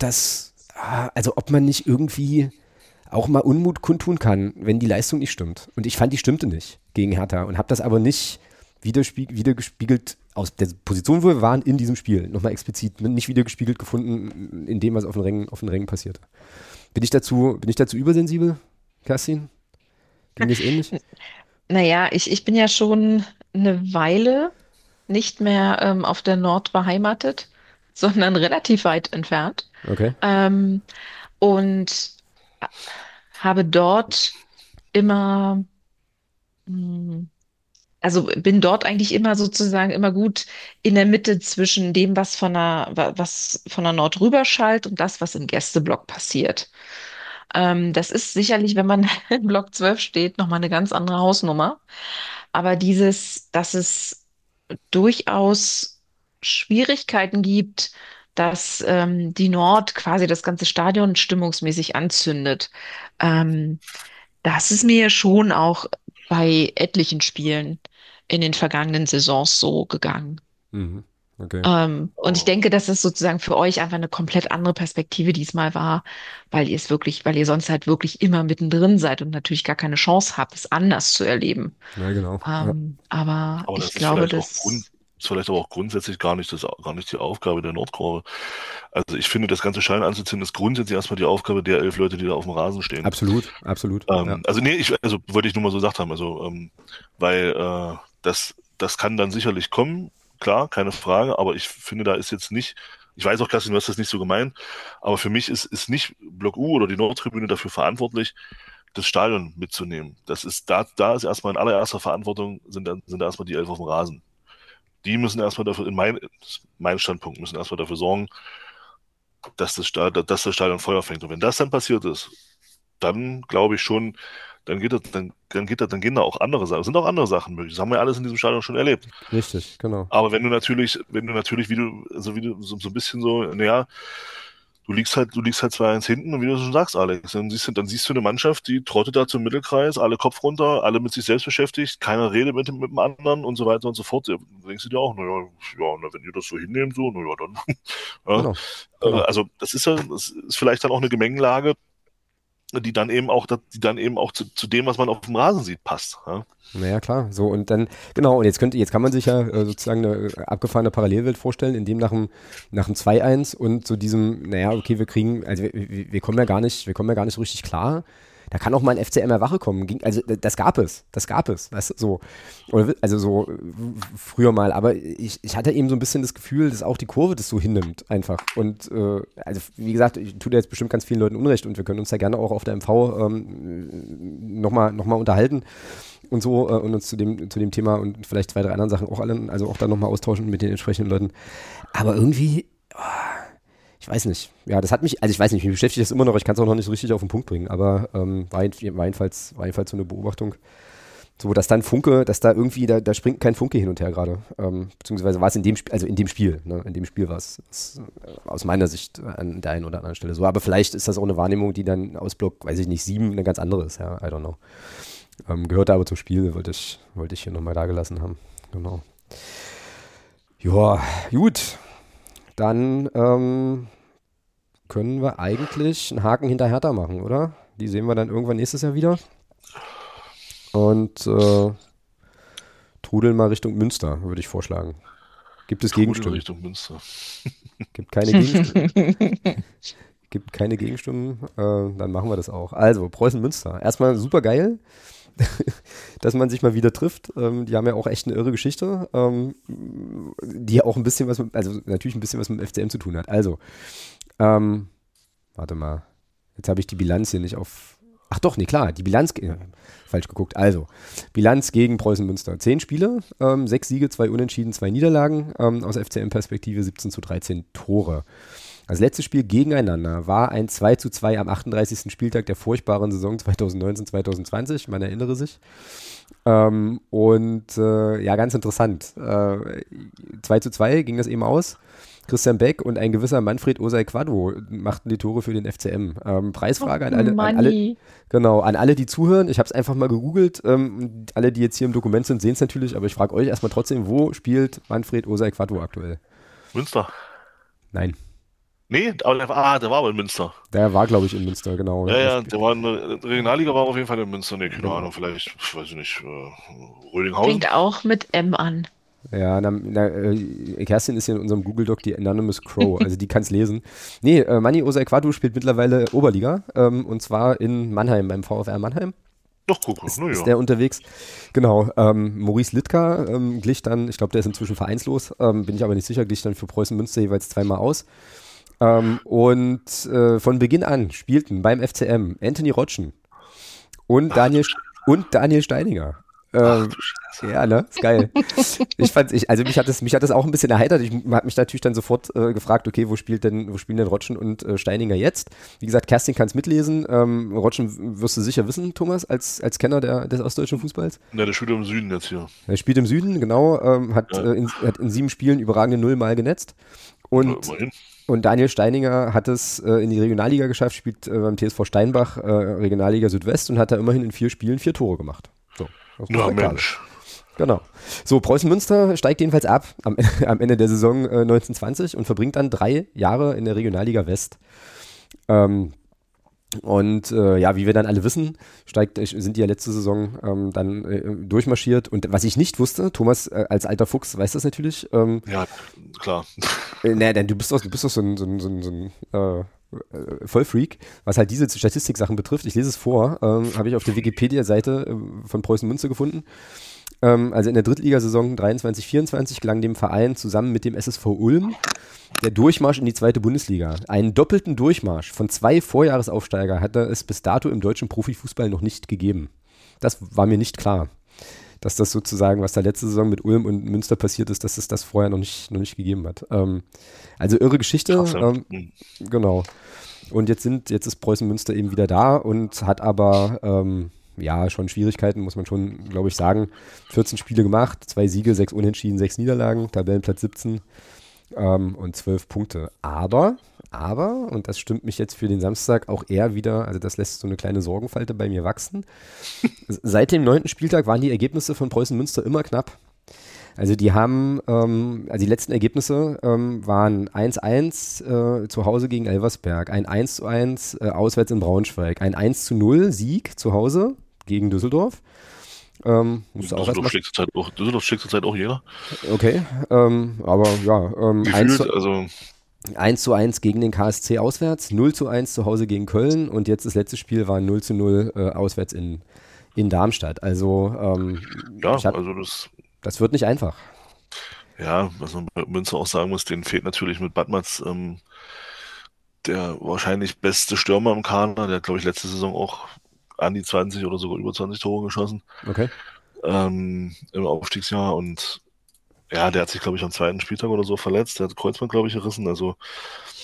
man nicht irgendwie auch mal Unmut kundtun kann, wenn die Leistung nicht stimmt. Und ich fand, die stimmte nicht gegen Hertha und habe das aber nicht wiedergespiegelt aus der Position, wo wir waren in diesem Spiel, nochmal explizit, nicht wiedergespiegelt gefunden in dem, was auf den Rängen passierte. Bin ich dazu übersensibel, Kerstin? Ging das ähnlich? Naja, ich bin ja schon eine Weile nicht mehr auf der Nord beheimatet, sondern relativ weit entfernt. Okay. Und habe dort immer, mh, also bin dort eigentlich immer sozusagen immer gut in der Mitte zwischen dem, was von der Nord rüberschallt und das, was im Gästeblock passiert. Das ist sicherlich, wenn man in Block 12 steht, nochmal eine ganz andere Hausnummer. Aber dass es durchaus Schwierigkeiten gibt, dass die Nord quasi das ganze Stadion stimmungsmäßig anzündet. Ähm, Das ist mir schon auch bei etlichen Spielen in den vergangenen Saisons so gegangen. Mhm. Okay. Und ich denke, dass es sozusagen für euch einfach eine komplett andere Perspektive diesmal war, weil ihr sonst halt wirklich immer mittendrin seid und natürlich gar keine Chance habt, es anders zu erleben. Ja, genau. Aber Aber ich das ist glaube, vielleicht aber auch grundsätzlich gar nicht die Aufgabe der Nordkurve. Also ich finde, das ganze Schallen anzuziehen, ist grundsätzlich erstmal die Aufgabe der 11 Leute, die da auf dem Rasen stehen. Absolut. Ja. Also nee, wollte ich nur mal so gesagt haben, weil das kann dann sicherlich kommen, klar, keine Frage, aber ich finde, da ist jetzt nicht, ich weiß auch, Kerstin, du hast das nicht so gemeint, aber für mich ist nicht Block U oder die Nordtribüne dafür verantwortlich, das Stadion mitzunehmen. Das ist, da ist erstmal in allererster Verantwortung, sind da erstmal die 11 auf dem Rasen. Die müssen erstmal dafür, mein Standpunkt, müssen erstmal dafür sorgen, dass das Stadion Feuer fängt. Und wenn das dann passiert ist, dann glaube ich schon, dann gehen da auch andere Sachen, sind auch andere Sachen möglich. Das haben wir ja alles in diesem Stadion schon erlebt. Richtig, genau. Aber wenn du natürlich, wie du so ein bisschen so, naja, du liegst halt 2-1 hinten und wie du schon sagst, Alex, dann siehst du eine Mannschaft, die trottet da zum Mittelkreis, alle Kopf runter, alle mit sich selbst beschäftigt, keiner redet mit dem anderen und so weiter und so fort. Da denkst du dir auch, naja, wenn ihr das so hinnehmt, so, naja, dann. Ja. Genau. Also das ist vielleicht dann auch eine Gemengelage, die dann eben auch zu dem, was man auf dem Rasen sieht, passt. Ja? Naja, klar. So, und dann, genau, und jetzt kann man sich ja sozusagen eine abgefahrene Parallelwelt vorstellen, in dem nach dem 2-1 und so diesem, naja, okay, wir kommen ja gar nicht so richtig klar. Da kann auch mal ein FCM Wache kommen. Also das gab es, weißt du, so. Also so früher mal, aber ich hatte eben so ein bisschen das Gefühl, dass auch die Kurve das so hinnimmt, einfach. Und also wie gesagt, ich tue da jetzt bestimmt ganz vielen Leuten Unrecht und wir können uns ja gerne auch auf der MV nochmal unterhalten und so und uns zu dem Thema und vielleicht 2, 3 anderen Sachen auch dann nochmal austauschen mit den entsprechenden Leuten. Aber irgendwie, ich weiß nicht. Ja, das hat mich, also ich weiß nicht, mich beschäftigt das immer noch, ich kann es auch noch nicht so richtig auf den Punkt bringen, aber war jedenfalls so eine Beobachtung. So, dass dann Funke, dass da irgendwie, da springt kein Funke hin und her gerade. Beziehungsweise war es in dem Spiel, also in dem Spiel, ne? In dem Spiel war es aus meiner Sicht an der einen oder anderen Stelle so. Aber vielleicht ist das auch eine Wahrnehmung, die dann aus Block, weiß ich nicht, 7 eine ganz andere ist, ja, I don't know. Gehörte aber zum Spiel, wollte ich hier nochmal da gelassen haben. Genau. Ja, gut. Dann können wir eigentlich einen Haken hinter Hertha machen, oder? Die sehen wir dann irgendwann nächstes Jahr wieder. Und trudeln mal Richtung Münster, würde ich vorschlagen. Gibt es Gegenstimmen? Richtung Münster. Gibt keine Gegenstimmen. Gibt keine Gegenstimmen. Dann machen wir das auch. Also, Preußen-Münster. Erstmal super geil, dass man sich mal wieder trifft. Die haben ja auch echt eine irre Geschichte, die auch ein bisschen was mit, also natürlich ein bisschen was mit dem FCM zu tun hat. Also, warte mal. Jetzt habe ich die Bilanz hier nicht auf. Ach doch, nee, klar, die Bilanz, falsch geguckt. Also, Bilanz gegen Preußen Münster. 10 Spiele, 6 Siege, 2 Unentschieden, 2 Niederlagen. Aus FCM-Perspektive 17:13 Tore. Das letzte Spiel gegeneinander war ein 2:2 am 38. Spieltag der furchtbaren Saison 2019/2020, man erinnere sich. Ja, ganz interessant. 2:2 ging das eben aus. Christian Beck und ein gewisser Manfred Osei Quadro machten die Tore für den FCM. Preisfrage an alle, genau, an alle, die zuhören. Ich habe es einfach mal gegoogelt. Alle, die jetzt hier im Dokument sind, sehen es natürlich, aber ich frage euch erstmal trotzdem, wo spielt Manfred Osei Quadro aktuell? Münster. Nein. Nee, aber der war aber in Münster. Der war, glaube ich, in Münster, genau. Ja, der war in der Regionalliga, war auf jeden Fall in Münster. Nee, keine Ahnung, vielleicht, ich weiß nicht, Rödinghausen. Fängt auch mit M an. Ja, Kerstin ist hier in unserem Google-Doc die Anonymous Crow, also die kann es lesen. Nee, Manni Osei Quadro spielt mittlerweile Oberliga, und zwar in Mannheim, beim VfR Mannheim. Doch, guck, ist der unterwegs. Genau, Maurice Littker glich dann, ich glaube, der ist inzwischen vereinslos, bin ich aber nicht sicher, glich dann für Preußen Münster jeweils 2-mal aus. Von Beginn an spielten beim FCM Anthony Rotschen und Daniel Steininger. Ja, ne? Ist geil. Mich hat das auch ein bisschen erheitert. Ich habe mich natürlich dann sofort gefragt, okay, wo spielen denn Rotschen und Steininger jetzt? Wie gesagt, Kerstin kann es mitlesen. Rotschen wirst du sicher wissen, Thomas, als Kenner des ostdeutschen Fußballs. Ja, der spielt im Süden jetzt hier. Er spielt im Süden, genau. Hat in 7 Spielen überragende 0 Mal genetzt. Und Daniel Steininger hat es in die Regionalliga geschafft, spielt beim TSV Steinbach, Regionalliga Südwest, und hat da immerhin in 4 Spielen 4 Tore gemacht. So, ja, Mensch. Genau. So, Preußen Münster steigt jedenfalls ab am Ende der Saison 1920 und verbringt dann 3 Jahre in der Regionalliga West. Wie wir dann alle wissen, sind die ja letzte Saison dann durchmarschiert. Und was ich nicht wusste, Thomas als alter Fuchs weiß das natürlich. Ja, klar. Denn du bist doch so ein Vollfreak, was halt diese Statistik-Sachen betrifft. Ich lese es vor, habe ich auf der Wikipedia-Seite von Preußen Münster gefunden. Also in der Drittligasaison 23/24 gelang dem Verein zusammen mit dem SSV Ulm der Durchmarsch in die 2. Bundesliga. Einen doppelten Durchmarsch von 2 Vorjahresaufsteiger hatte es bis dato im deutschen Profifußball noch nicht gegeben. Das war mir nicht klar, dass das sozusagen, was da letzte Saison mit Ulm und Münster passiert ist, dass es das vorher noch nicht gegeben hat. Also irre Geschichte. Krass, ja. Genau. Und jetzt ist Preußen Münster eben wieder da und hat aber schon Schwierigkeiten, muss man schon, glaube ich, sagen. 14 Spiele gemacht, 2 Siege, 6 Unentschieden, 6 Niederlagen, Tabellenplatz 17 und 12 Punkte. Aber, und das stimmt mich jetzt für den Samstag auch eher wieder, also das lässt so eine kleine Sorgenfalte bei mir wachsen. Seit dem 9. Spieltag waren die Ergebnisse von Preußen Münster immer knapp. Also die haben, die letzten Ergebnisse waren 1:1 zu Hause gegen Elversberg, ein 1:1 auswärts in Braunschweig, ein 1:0 Sieg zu Hause gegen Düsseldorf. Düsseldorf schlägt zurzeit auch jeder. Okay, aber ja. Gefühlt, 1:1 gegen den KSC auswärts, 0:1 zu Hause gegen Köln und jetzt das letzte Spiel war 0:0 auswärts in Darmstadt. Also das wird nicht einfach. Ja, was man bei Münster auch sagen muss, denen fehlt natürlich mit Badmatz der wahrscheinlich beste Stürmer im Kader. Der hat, glaube ich, letzte Saison auch an die 20 oder sogar über 20 Tore geschossen. Okay. Im Aufstiegsjahr. Und ja, der hat sich, glaube ich, am 2. Spieltag oder so verletzt. Der hat Kreuzband, glaube ich, gerissen. Also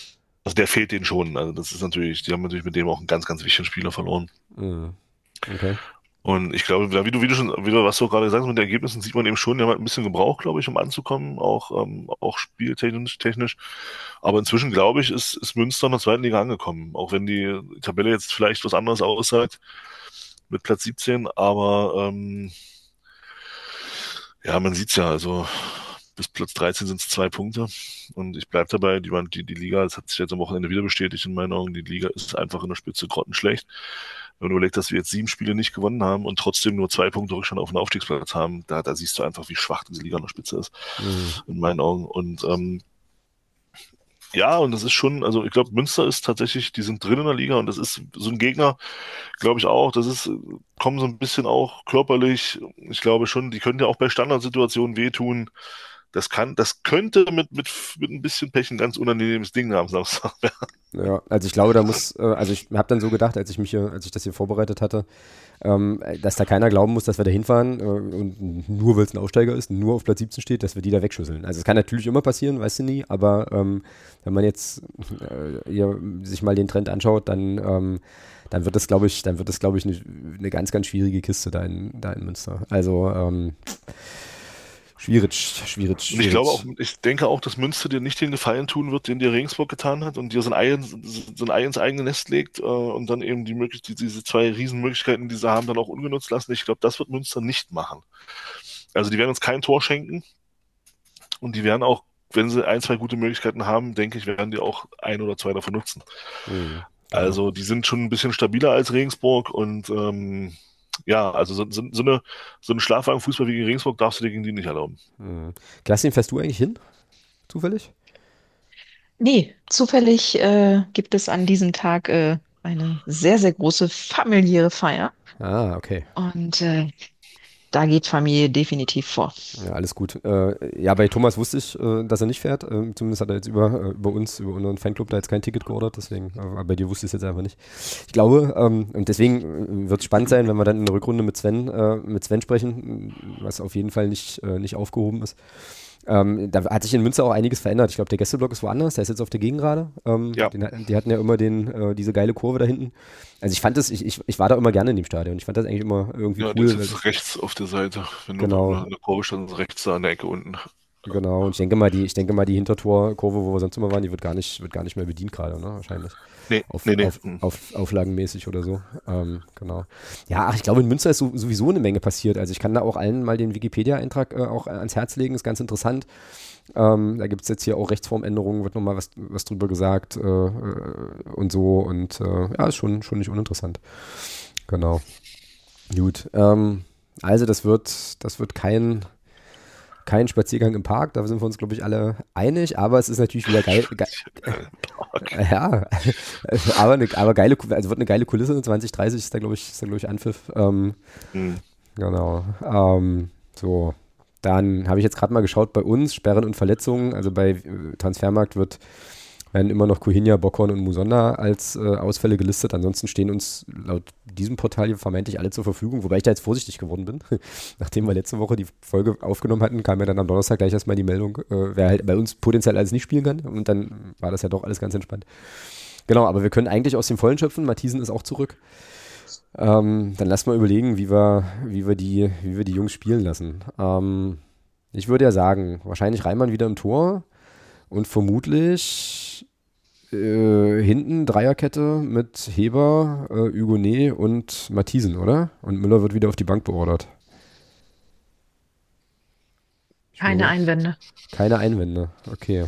Also der fehlt denen schon. Also das ist natürlich, die haben natürlich mit dem auch einen ganz, ganz wichtigen Spieler verloren. Mhm. Okay. Und ich glaube, ja, was du gerade gesagt hast, mit den Ergebnissen sieht man eben schon, die haben halt ein bisschen gebraucht, glaube ich, um anzukommen, auch spieltechnisch. Aber inzwischen, glaube ich, ist Münster in der zweiten Liga angekommen. Auch wenn die Tabelle jetzt vielleicht was anderes aussagt mit Platz 17, aber ja, man sieht's ja, also bis Platz 13 sind es 2 Punkte. Und ich bleibe dabei, die Liga, das hat sich jetzt am Wochenende wieder bestätigt in meinen Augen, die Liga ist einfach in der Spitze grottenschlecht. Wenn man überlegt, dass wir jetzt 7 Spiele nicht gewonnen haben und trotzdem nur 2 Punkte Rückstand auf den Aufstiegsplatz haben, da siehst du einfach, wie schwach diese Liga in der Spitze ist, in meinen Augen. Und ja, und das ist schon, also ich glaube, Münster ist tatsächlich, die sind drin in der Liga und das ist so ein Gegner, glaube ich auch, kommen so ein bisschen auch körperlich, ich glaube schon, die können ja auch bei Standardsituationen wehtun. Das könnte mit ein bisschen Pech ein ganz unangenehmes Ding am Samstag werden. Ja, also ich glaube, da muss, also ich habe dann so gedacht, als ich das hier vorbereitet hatte, dass da keiner glauben muss, dass wir da hinfahren und nur weil es ein Aufsteiger ist, nur auf Platz 17 steht, dass wir die da wegschüsseln. Also es kann natürlich immer passieren, weißt du nie, aber wenn man jetzt hier sich mal den Trend anschaut, dann wird das, glaube ich, eine ganz, ganz schwierige Kiste da in Münster. Also schwierig. Und ich denke auch, dass Münster dir nicht den Gefallen tun wird, den dir Regensburg getan hat und dir so ein Ei ins eigene Nest legt und dann eben diese 2 Riesenmöglichkeiten, die sie haben, dann auch ungenutzt lassen. Ich glaube, das wird Münster nicht machen. Also die werden uns kein Tor schenken und die werden auch, wenn sie 1, 2 gute Möglichkeiten haben, denke ich, werden die auch 1 oder 2 davon nutzen. Genau. Also die sind schon ein bisschen stabiler als Regensburg und ja, also so einen Schlafwagenfußball wie gegen Regensburg darfst du dir gegen die nicht erlauben. Kerstin, fährst du eigentlich hin? Zufällig? Nee, zufällig gibt es an diesem Tag eine sehr, sehr große familiäre Feier. Ah, okay. Und da geht Familie definitiv vor. Ja, alles gut. Ja, bei Thomas wusste ich, dass er nicht fährt. Zumindest hat er jetzt über unseren Fanclub da jetzt kein Ticket geordert, deswegen, aber bei dir wusste ich es jetzt einfach nicht. Ich glaube, und deswegen wird es spannend sein, wenn wir dann in der Rückrunde mit Sven sprechen, was auf jeden Fall nicht aufgehoben ist. Da hat sich in Münster auch einiges verändert. Ich glaube, der Gästeblock ist woanders, der ist jetzt auf der Gegengrade. Ja. Die hatten ja immer diese geile Kurve da hinten. Also ich fand das, ich war da immer gerne in dem Stadion. Ich fand das eigentlich immer irgendwie Ja, cool. das ist rechts auf der Seite. Wenn Genau. du in der Kurve standst, rechts da an der Ecke unten. Genau, und ich denke mal, die Hintertorkurve, wo wir sonst immer waren, die wird gar nicht mehr bedient gerade, ne? Wahrscheinlich. Nee. Auflagenmäßig oder so. Genau. Ja, ich glaube, in Münster ist sowieso eine Menge passiert. Also ich kann da auch allen mal den Wikipedia-Eintrag auch ans Herz legen, ist ganz interessant. Da gibt es jetzt hier auch Rechtsformänderungen, wird nochmal was drüber gesagt und so. Und ja, ist schon nicht uninteressant. Genau. Gut. Also das wird kein Spaziergang im Park, da sind wir uns, glaube ich, alle einig, aber es ist natürlich wieder geil. Ja, aber geile, also wird eine geile Kulisse. 2030 ist da, glaube ich, Anpfiff. Genau. So, dann habe ich jetzt gerade mal geschaut bei uns, Sperren und Verletzungen. Also bei Transfermarkt werden immer noch Kuhinja, Bockhorn und Musonda als Ausfälle gelistet. Ansonsten stehen uns laut diesem Portal hier vermeintlich alle zur Verfügung, wobei ich da jetzt vorsichtig geworden bin. Nachdem wir letzte Woche die Folge aufgenommen hatten, kam ja dann am Donnerstag gleich erstmal die Meldung, wer halt bei uns potenziell alles nicht spielen kann. Und dann war das ja doch alles ganz entspannt. Genau, aber wir können eigentlich aus dem Vollen schöpfen. Matthiesen ist auch zurück. Dann lass mal überlegen, wie wir die Jungs spielen lassen. Ich würde ja sagen, wahrscheinlich Reimann wieder im Tor. Und vermutlich hinten Dreierkette mit Heber, Hugonet und Matthiesen, oder? Und Müller wird wieder auf die Bank beordert. Keine Einwände. Keine Einwände, okay.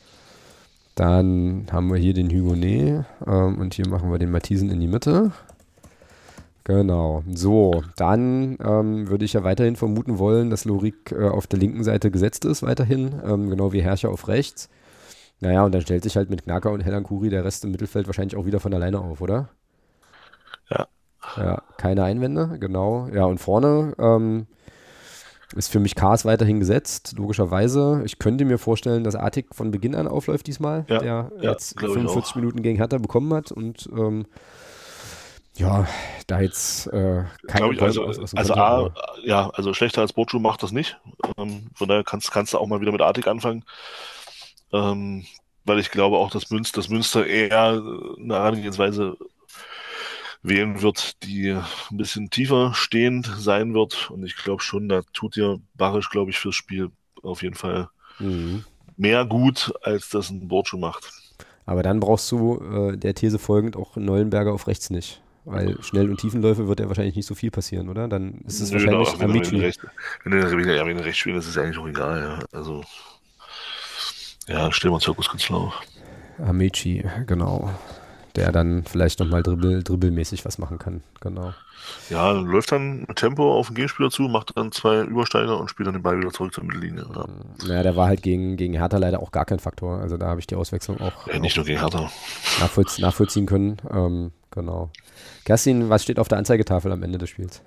Dann haben wir hier den Hugonet und hier machen wir den Matthiesen in die Mitte. Genau. So, dann würde ich ja weiterhin vermuten wollen, dass Lorik auf der linken Seite gesetzt ist, weiterhin, genau wie Herrscher auf rechts. Naja, und dann stellt sich halt mit Knacker und Hellan Kuri der Rest im Mittelfeld wahrscheinlich auch wieder von alleine auf, oder? Ja. Ja, keine Einwände, genau. Ja, und vorne ist für mich Kars weiterhin gesetzt, logischerweise. Ich könnte mir vorstellen, dass Artig von Beginn an aufläuft diesmal, der jetzt 45 Minuten gegen Hertha bekommen hat und ja, da jetzt keine also schlechter als Bochu macht das nicht. Von daher kannst du auch mal wieder mit Artig anfangen. weil ich glaube auch, dass Münster eher eine Herangehensweise wählen wird, die ein bisschen tiefer stehend sein wird. Und ich glaube schon, da tut dir Barisch, glaube ich, fürs Spiel auf jeden Fall Mhm. mehr gut, als das ein Bordschuh macht. Aber dann brauchst du der These folgend auch Neuenberger auf rechts nicht. Weil Schnell- und Tiefenläufe wird ja wahrscheinlich nicht so viel passieren, oder? Dann ist es Nö, na, wahrscheinlich Amici. wenn er rechts spielt, das ist eigentlich auch egal. Ja. Also, ja, stell mal Zirkuskünstler auf. Amici, genau. Der dann vielleicht nochmal dribbelmäßig was machen kann. Genau. Ja, läuft dann mit Tempo auf den Gegenspieler zu, macht dann 2 Übersteiger und spielt dann den Ball wieder zurück zur Mittellinie. Ja, Naja, der war halt gegen Hertha leider auch gar kein Faktor. Also da habe ich die Auswechslung ja nicht auch nur gegen Hertha. nachvollziehen können. Genau. Kerstin, was steht auf der Anzeigetafel am Ende des Spiels?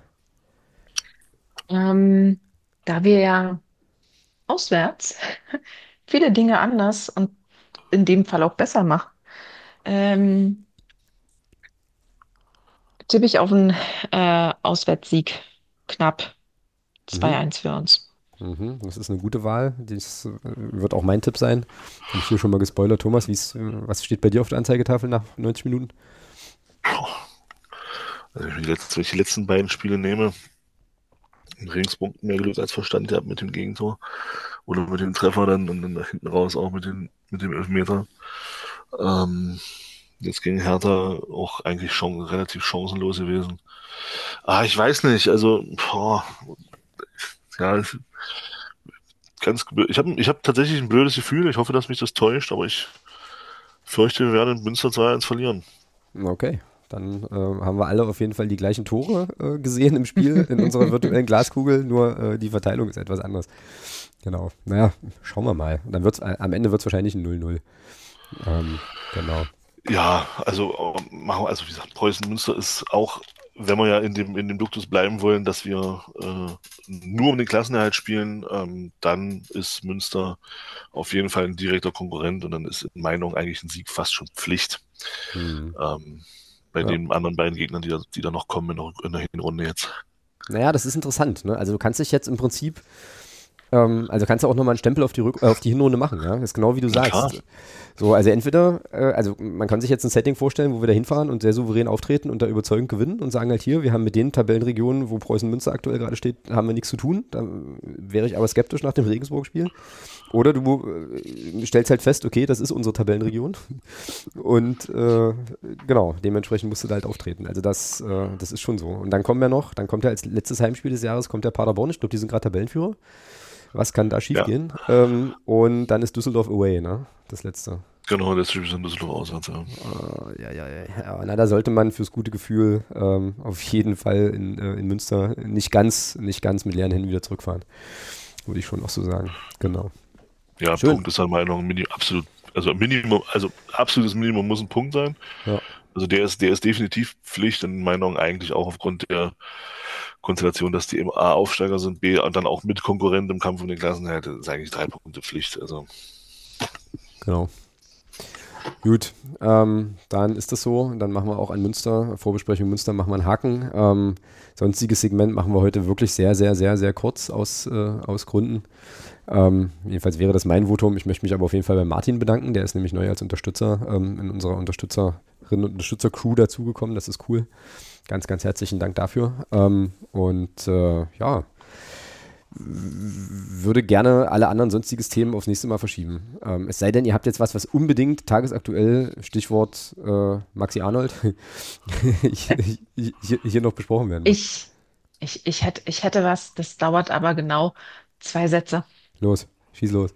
Da wir ja auswärts viele Dinge anders und in dem Fall auch besser machen, ähm, tippe ich auf einen Auswärtssieg. Knapp Mhm. 2-1 für uns. Mhm. Das ist eine gute Wahl. Das wird auch mein Tipp sein. Habe ich hier schon mal gespoilert. Thomas, was steht bei dir auf der Anzeigetafel nach 90 Minuten? Also wenn ich die letzten beiden Spiele nehme, in Regensburg mehr Glück als Verstand gehabt mit dem Gegentor oder mit dem Treffer dann und dann nach hinten raus auch mit dem Elfmeter. Ähm, Jetzt gegen Hertha auch eigentlich schon relativ chancenlos gewesen. Ich weiß nicht, also ja, ich hab tatsächlich ein blödes Gefühl. Ich hoffe, dass mich das täuscht, aber ich fürchte, wir werden in Münster 2-1 verlieren. Okay. Dann haben wir alle auf jeden Fall die gleichen Tore gesehen im Spiel in unserer virtuellen Glaskugel, nur die Verteilung ist etwas anders. Genau. Naja, schauen wir mal. Dann am Ende wird es wahrscheinlich ein 0-0. Genau. Ja, also wie gesagt, Preußen Münster ist auch, wenn wir ja in dem Duktus bleiben wollen, dass wir nur um den Klassenerhalt spielen, dann ist Münster auf jeden Fall ein direkter Konkurrent und dann ist in meinen Augen eigentlich ein Sieg fast schon Pflicht. Hm. Bei Ja. den anderen beiden Gegnern, die da noch kommen in der Hinrunde jetzt. Naja, das ist interessant. Ne? Also du kannst dich jetzt im Prinzip also kannst du auch nochmal einen Stempel auf die Hinrunde machen, ja. Das ist genau wie du Na klar. sagst. So, also entweder, also man kann sich jetzt ein Setting vorstellen, wo wir da hinfahren und sehr souverän auftreten und da überzeugend gewinnen und sagen halt hier, wir haben mit den Tabellenregionen, wo Preußen Münster aktuell gerade steht, haben wir nichts zu tun. Da wäre ich aber skeptisch nach dem Regensburg-Spiel. Oder du stellst halt fest, okay, das ist unsere Tabellenregion. Und genau, dementsprechend musst du da halt auftreten. Also das ist schon so. Und dann kommt ja als letztes Heimspiel des Jahres kommt der Paderborn. Ich glaube, die sind gerade Tabellenführer. Was kann da schiefgehen? Und dann ist Düsseldorf away, ne? Das letzte. Genau, der Typ ist in Düsseldorf auswärts, ja. Ja. Na, da sollte man fürs gute Gefühl auf jeden Fall in Münster nicht ganz mit leeren Händen wieder zurückfahren. Würde ich schon auch so sagen. Genau. Ja, Schön. Punkt ist dann meiner Meinung nach absolutes Minimum muss ein Punkt sein. Ja. Also der ist definitiv Pflicht, in meinen Augen eigentlich auch aufgrund der Konstellation, dass die eben A Aufsteiger sind, B und dann auch mit Konkurrent im Kampf um den Klassenerhalt, ist eigentlich 3 Punkte Pflicht. Also Genau. Gut, dann ist das so. Dann machen wir auch an Münster, Vorbesprechung Münster, machen wir einen Haken. Sonstiges Segment machen wir heute wirklich sehr, sehr, sehr, sehr kurz aus Gründen. Jedenfalls wäre das mein Votum. Ich möchte mich aber auf jeden Fall bei Martin bedanken. Der ist nämlich neu als Unterstützer in unserer Unterstützerinnen- und Unterstützer-Crew dazugekommen. Das ist cool. Ganz, ganz herzlichen Dank dafür. Würde gerne alle anderen sonstiges Themen aufs nächste Mal verschieben. Es sei denn, ihr habt jetzt was unbedingt tagesaktuell, Stichwort Maxi Arnold, hier noch besprochen werden muss. Ich hätte was, das dauert aber genau 2 Sätze. Los, schieß los.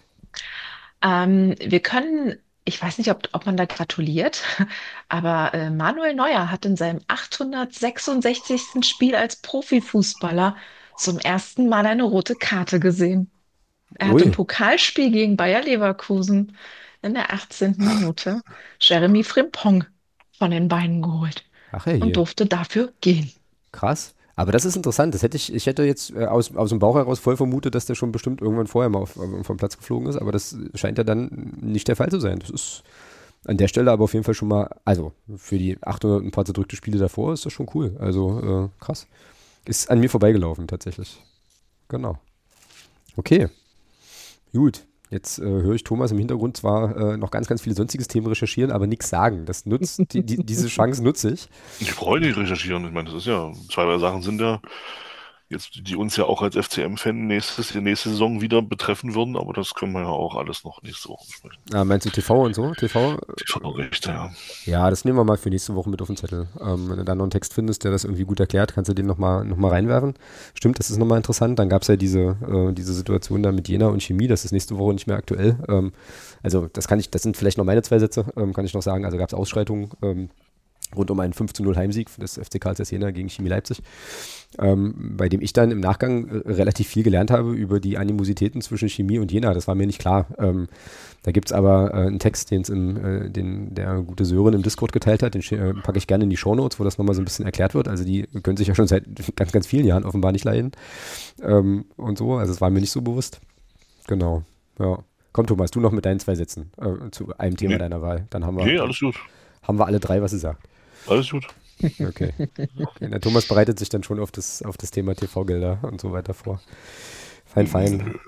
Wir können, ich weiß nicht, ob man da gratuliert, aber Manuel Neuer hat in seinem 866. Spiel als Profifußballer zum ersten Mal eine rote Karte gesehen. Er hat im Ui, Pokalspiel gegen Bayer Leverkusen in der 18. Minute Jeremy Frimpong von den Beinen geholt ach und je, durfte dafür gehen. krass. Aber das ist interessant. Ich hätte jetzt aus dem Bauch heraus voll vermutet, dass der schon bestimmt irgendwann vorher mal vom Platz geflogen ist, aber das scheint ja dann nicht der Fall zu sein. Das ist an der Stelle aber auf jeden Fall schon mal, also für die 800 ein paar zerdrückte Spiele davor ist das schon cool. Also krass. Ist an mir vorbeigelaufen tatsächlich. Genau. Okay, gut. Jetzt höre ich Thomas im Hintergrund zwar noch ganz, ganz viele sonstiges Themen recherchieren, aber nichts sagen. Das nutzt, diese Chance nutze ich. Ich freue mich recherchieren. Ich meine, das ist ja, zwei, drei Sachen sind ja jetzt, die uns ja auch als FCM-Fan nächste Saison wieder betreffen würden, aber das können wir ja auch alles noch nächste Woche besprechen. Meinst du TV und so? TV-Rechte, ja. Ja, das nehmen wir mal für nächste Woche mit auf den Zettel. Wenn du da noch einen Text findest, der das irgendwie gut erklärt, kannst du den noch mal reinwerfen. Stimmt, das ist nochmal interessant. Dann gab es ja diese Situation da mit Jena und Chemie, das ist nächste Woche nicht mehr aktuell. Also das sind vielleicht noch meine 2 Sätze, kann ich noch sagen. Also gab es Ausschreitungen rund um einen 5:0 Heimsieg des FC Karl Zeiss Jena gegen Chemie Leipzig, bei dem ich dann im Nachgang relativ viel gelernt habe über die Animositäten zwischen Chemie und Jena. Das war mir nicht klar. Da gibt es aber einen Text, den der gute Sören im Discord geteilt hat, den packe ich gerne in die Shownotes, wo das nochmal so ein bisschen erklärt wird. Also die können sich ja schon seit ganz, ganz vielen Jahren offenbar nicht leiden und so. Also es war mir nicht so bewusst. Genau, ja. Komm Thomas, du noch mit deinen 2 Sätzen zu einem Thema deiner Wahl. Dann haben wir, alles gut. Haben wir alle 3, was ihr sagt. Alles gut. Okay. Der Thomas bereitet sich dann schon auf das Thema TV-Gelder und so weiter vor. Fein.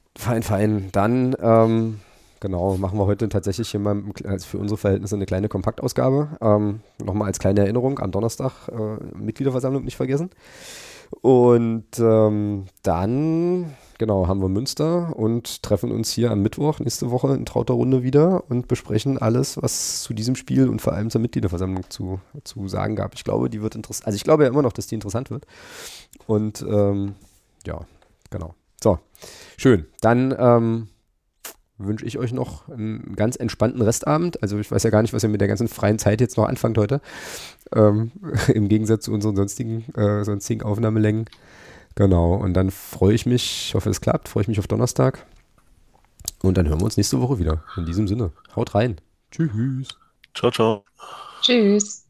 Dann, genau, machen wir heute tatsächlich hier mal für unsere Verhältnisse eine kleine Kompaktausgabe. Nochmal als kleine Erinnerung, am Donnerstag Mitgliederversammlung nicht vergessen. Und dann, genau, haben wir Münster und treffen uns hier am Mittwoch nächste Woche in trauter Runde wieder und besprechen alles, was zu diesem Spiel und vor allem zur Mitgliederversammlung zu sagen gab. Ich glaube, die wird interessant. Also ich glaube ja immer noch, dass die interessant wird. Und ja, genau. So, schön. Dann wünsche ich euch noch einen ganz entspannten Restabend. Also ich weiß ja gar nicht, was ihr mit der ganzen freien Zeit jetzt noch anfangt heute. Im Gegensatz zu unseren sonstigen Aufnahmelängen. Genau, und dann freue ich mich, ich hoffe es klappt, freue ich mich auf Donnerstag. Und dann hören wir uns nächste Woche wieder. In diesem Sinne, haut rein. Tschüss. Ciao, ciao. Tschüss.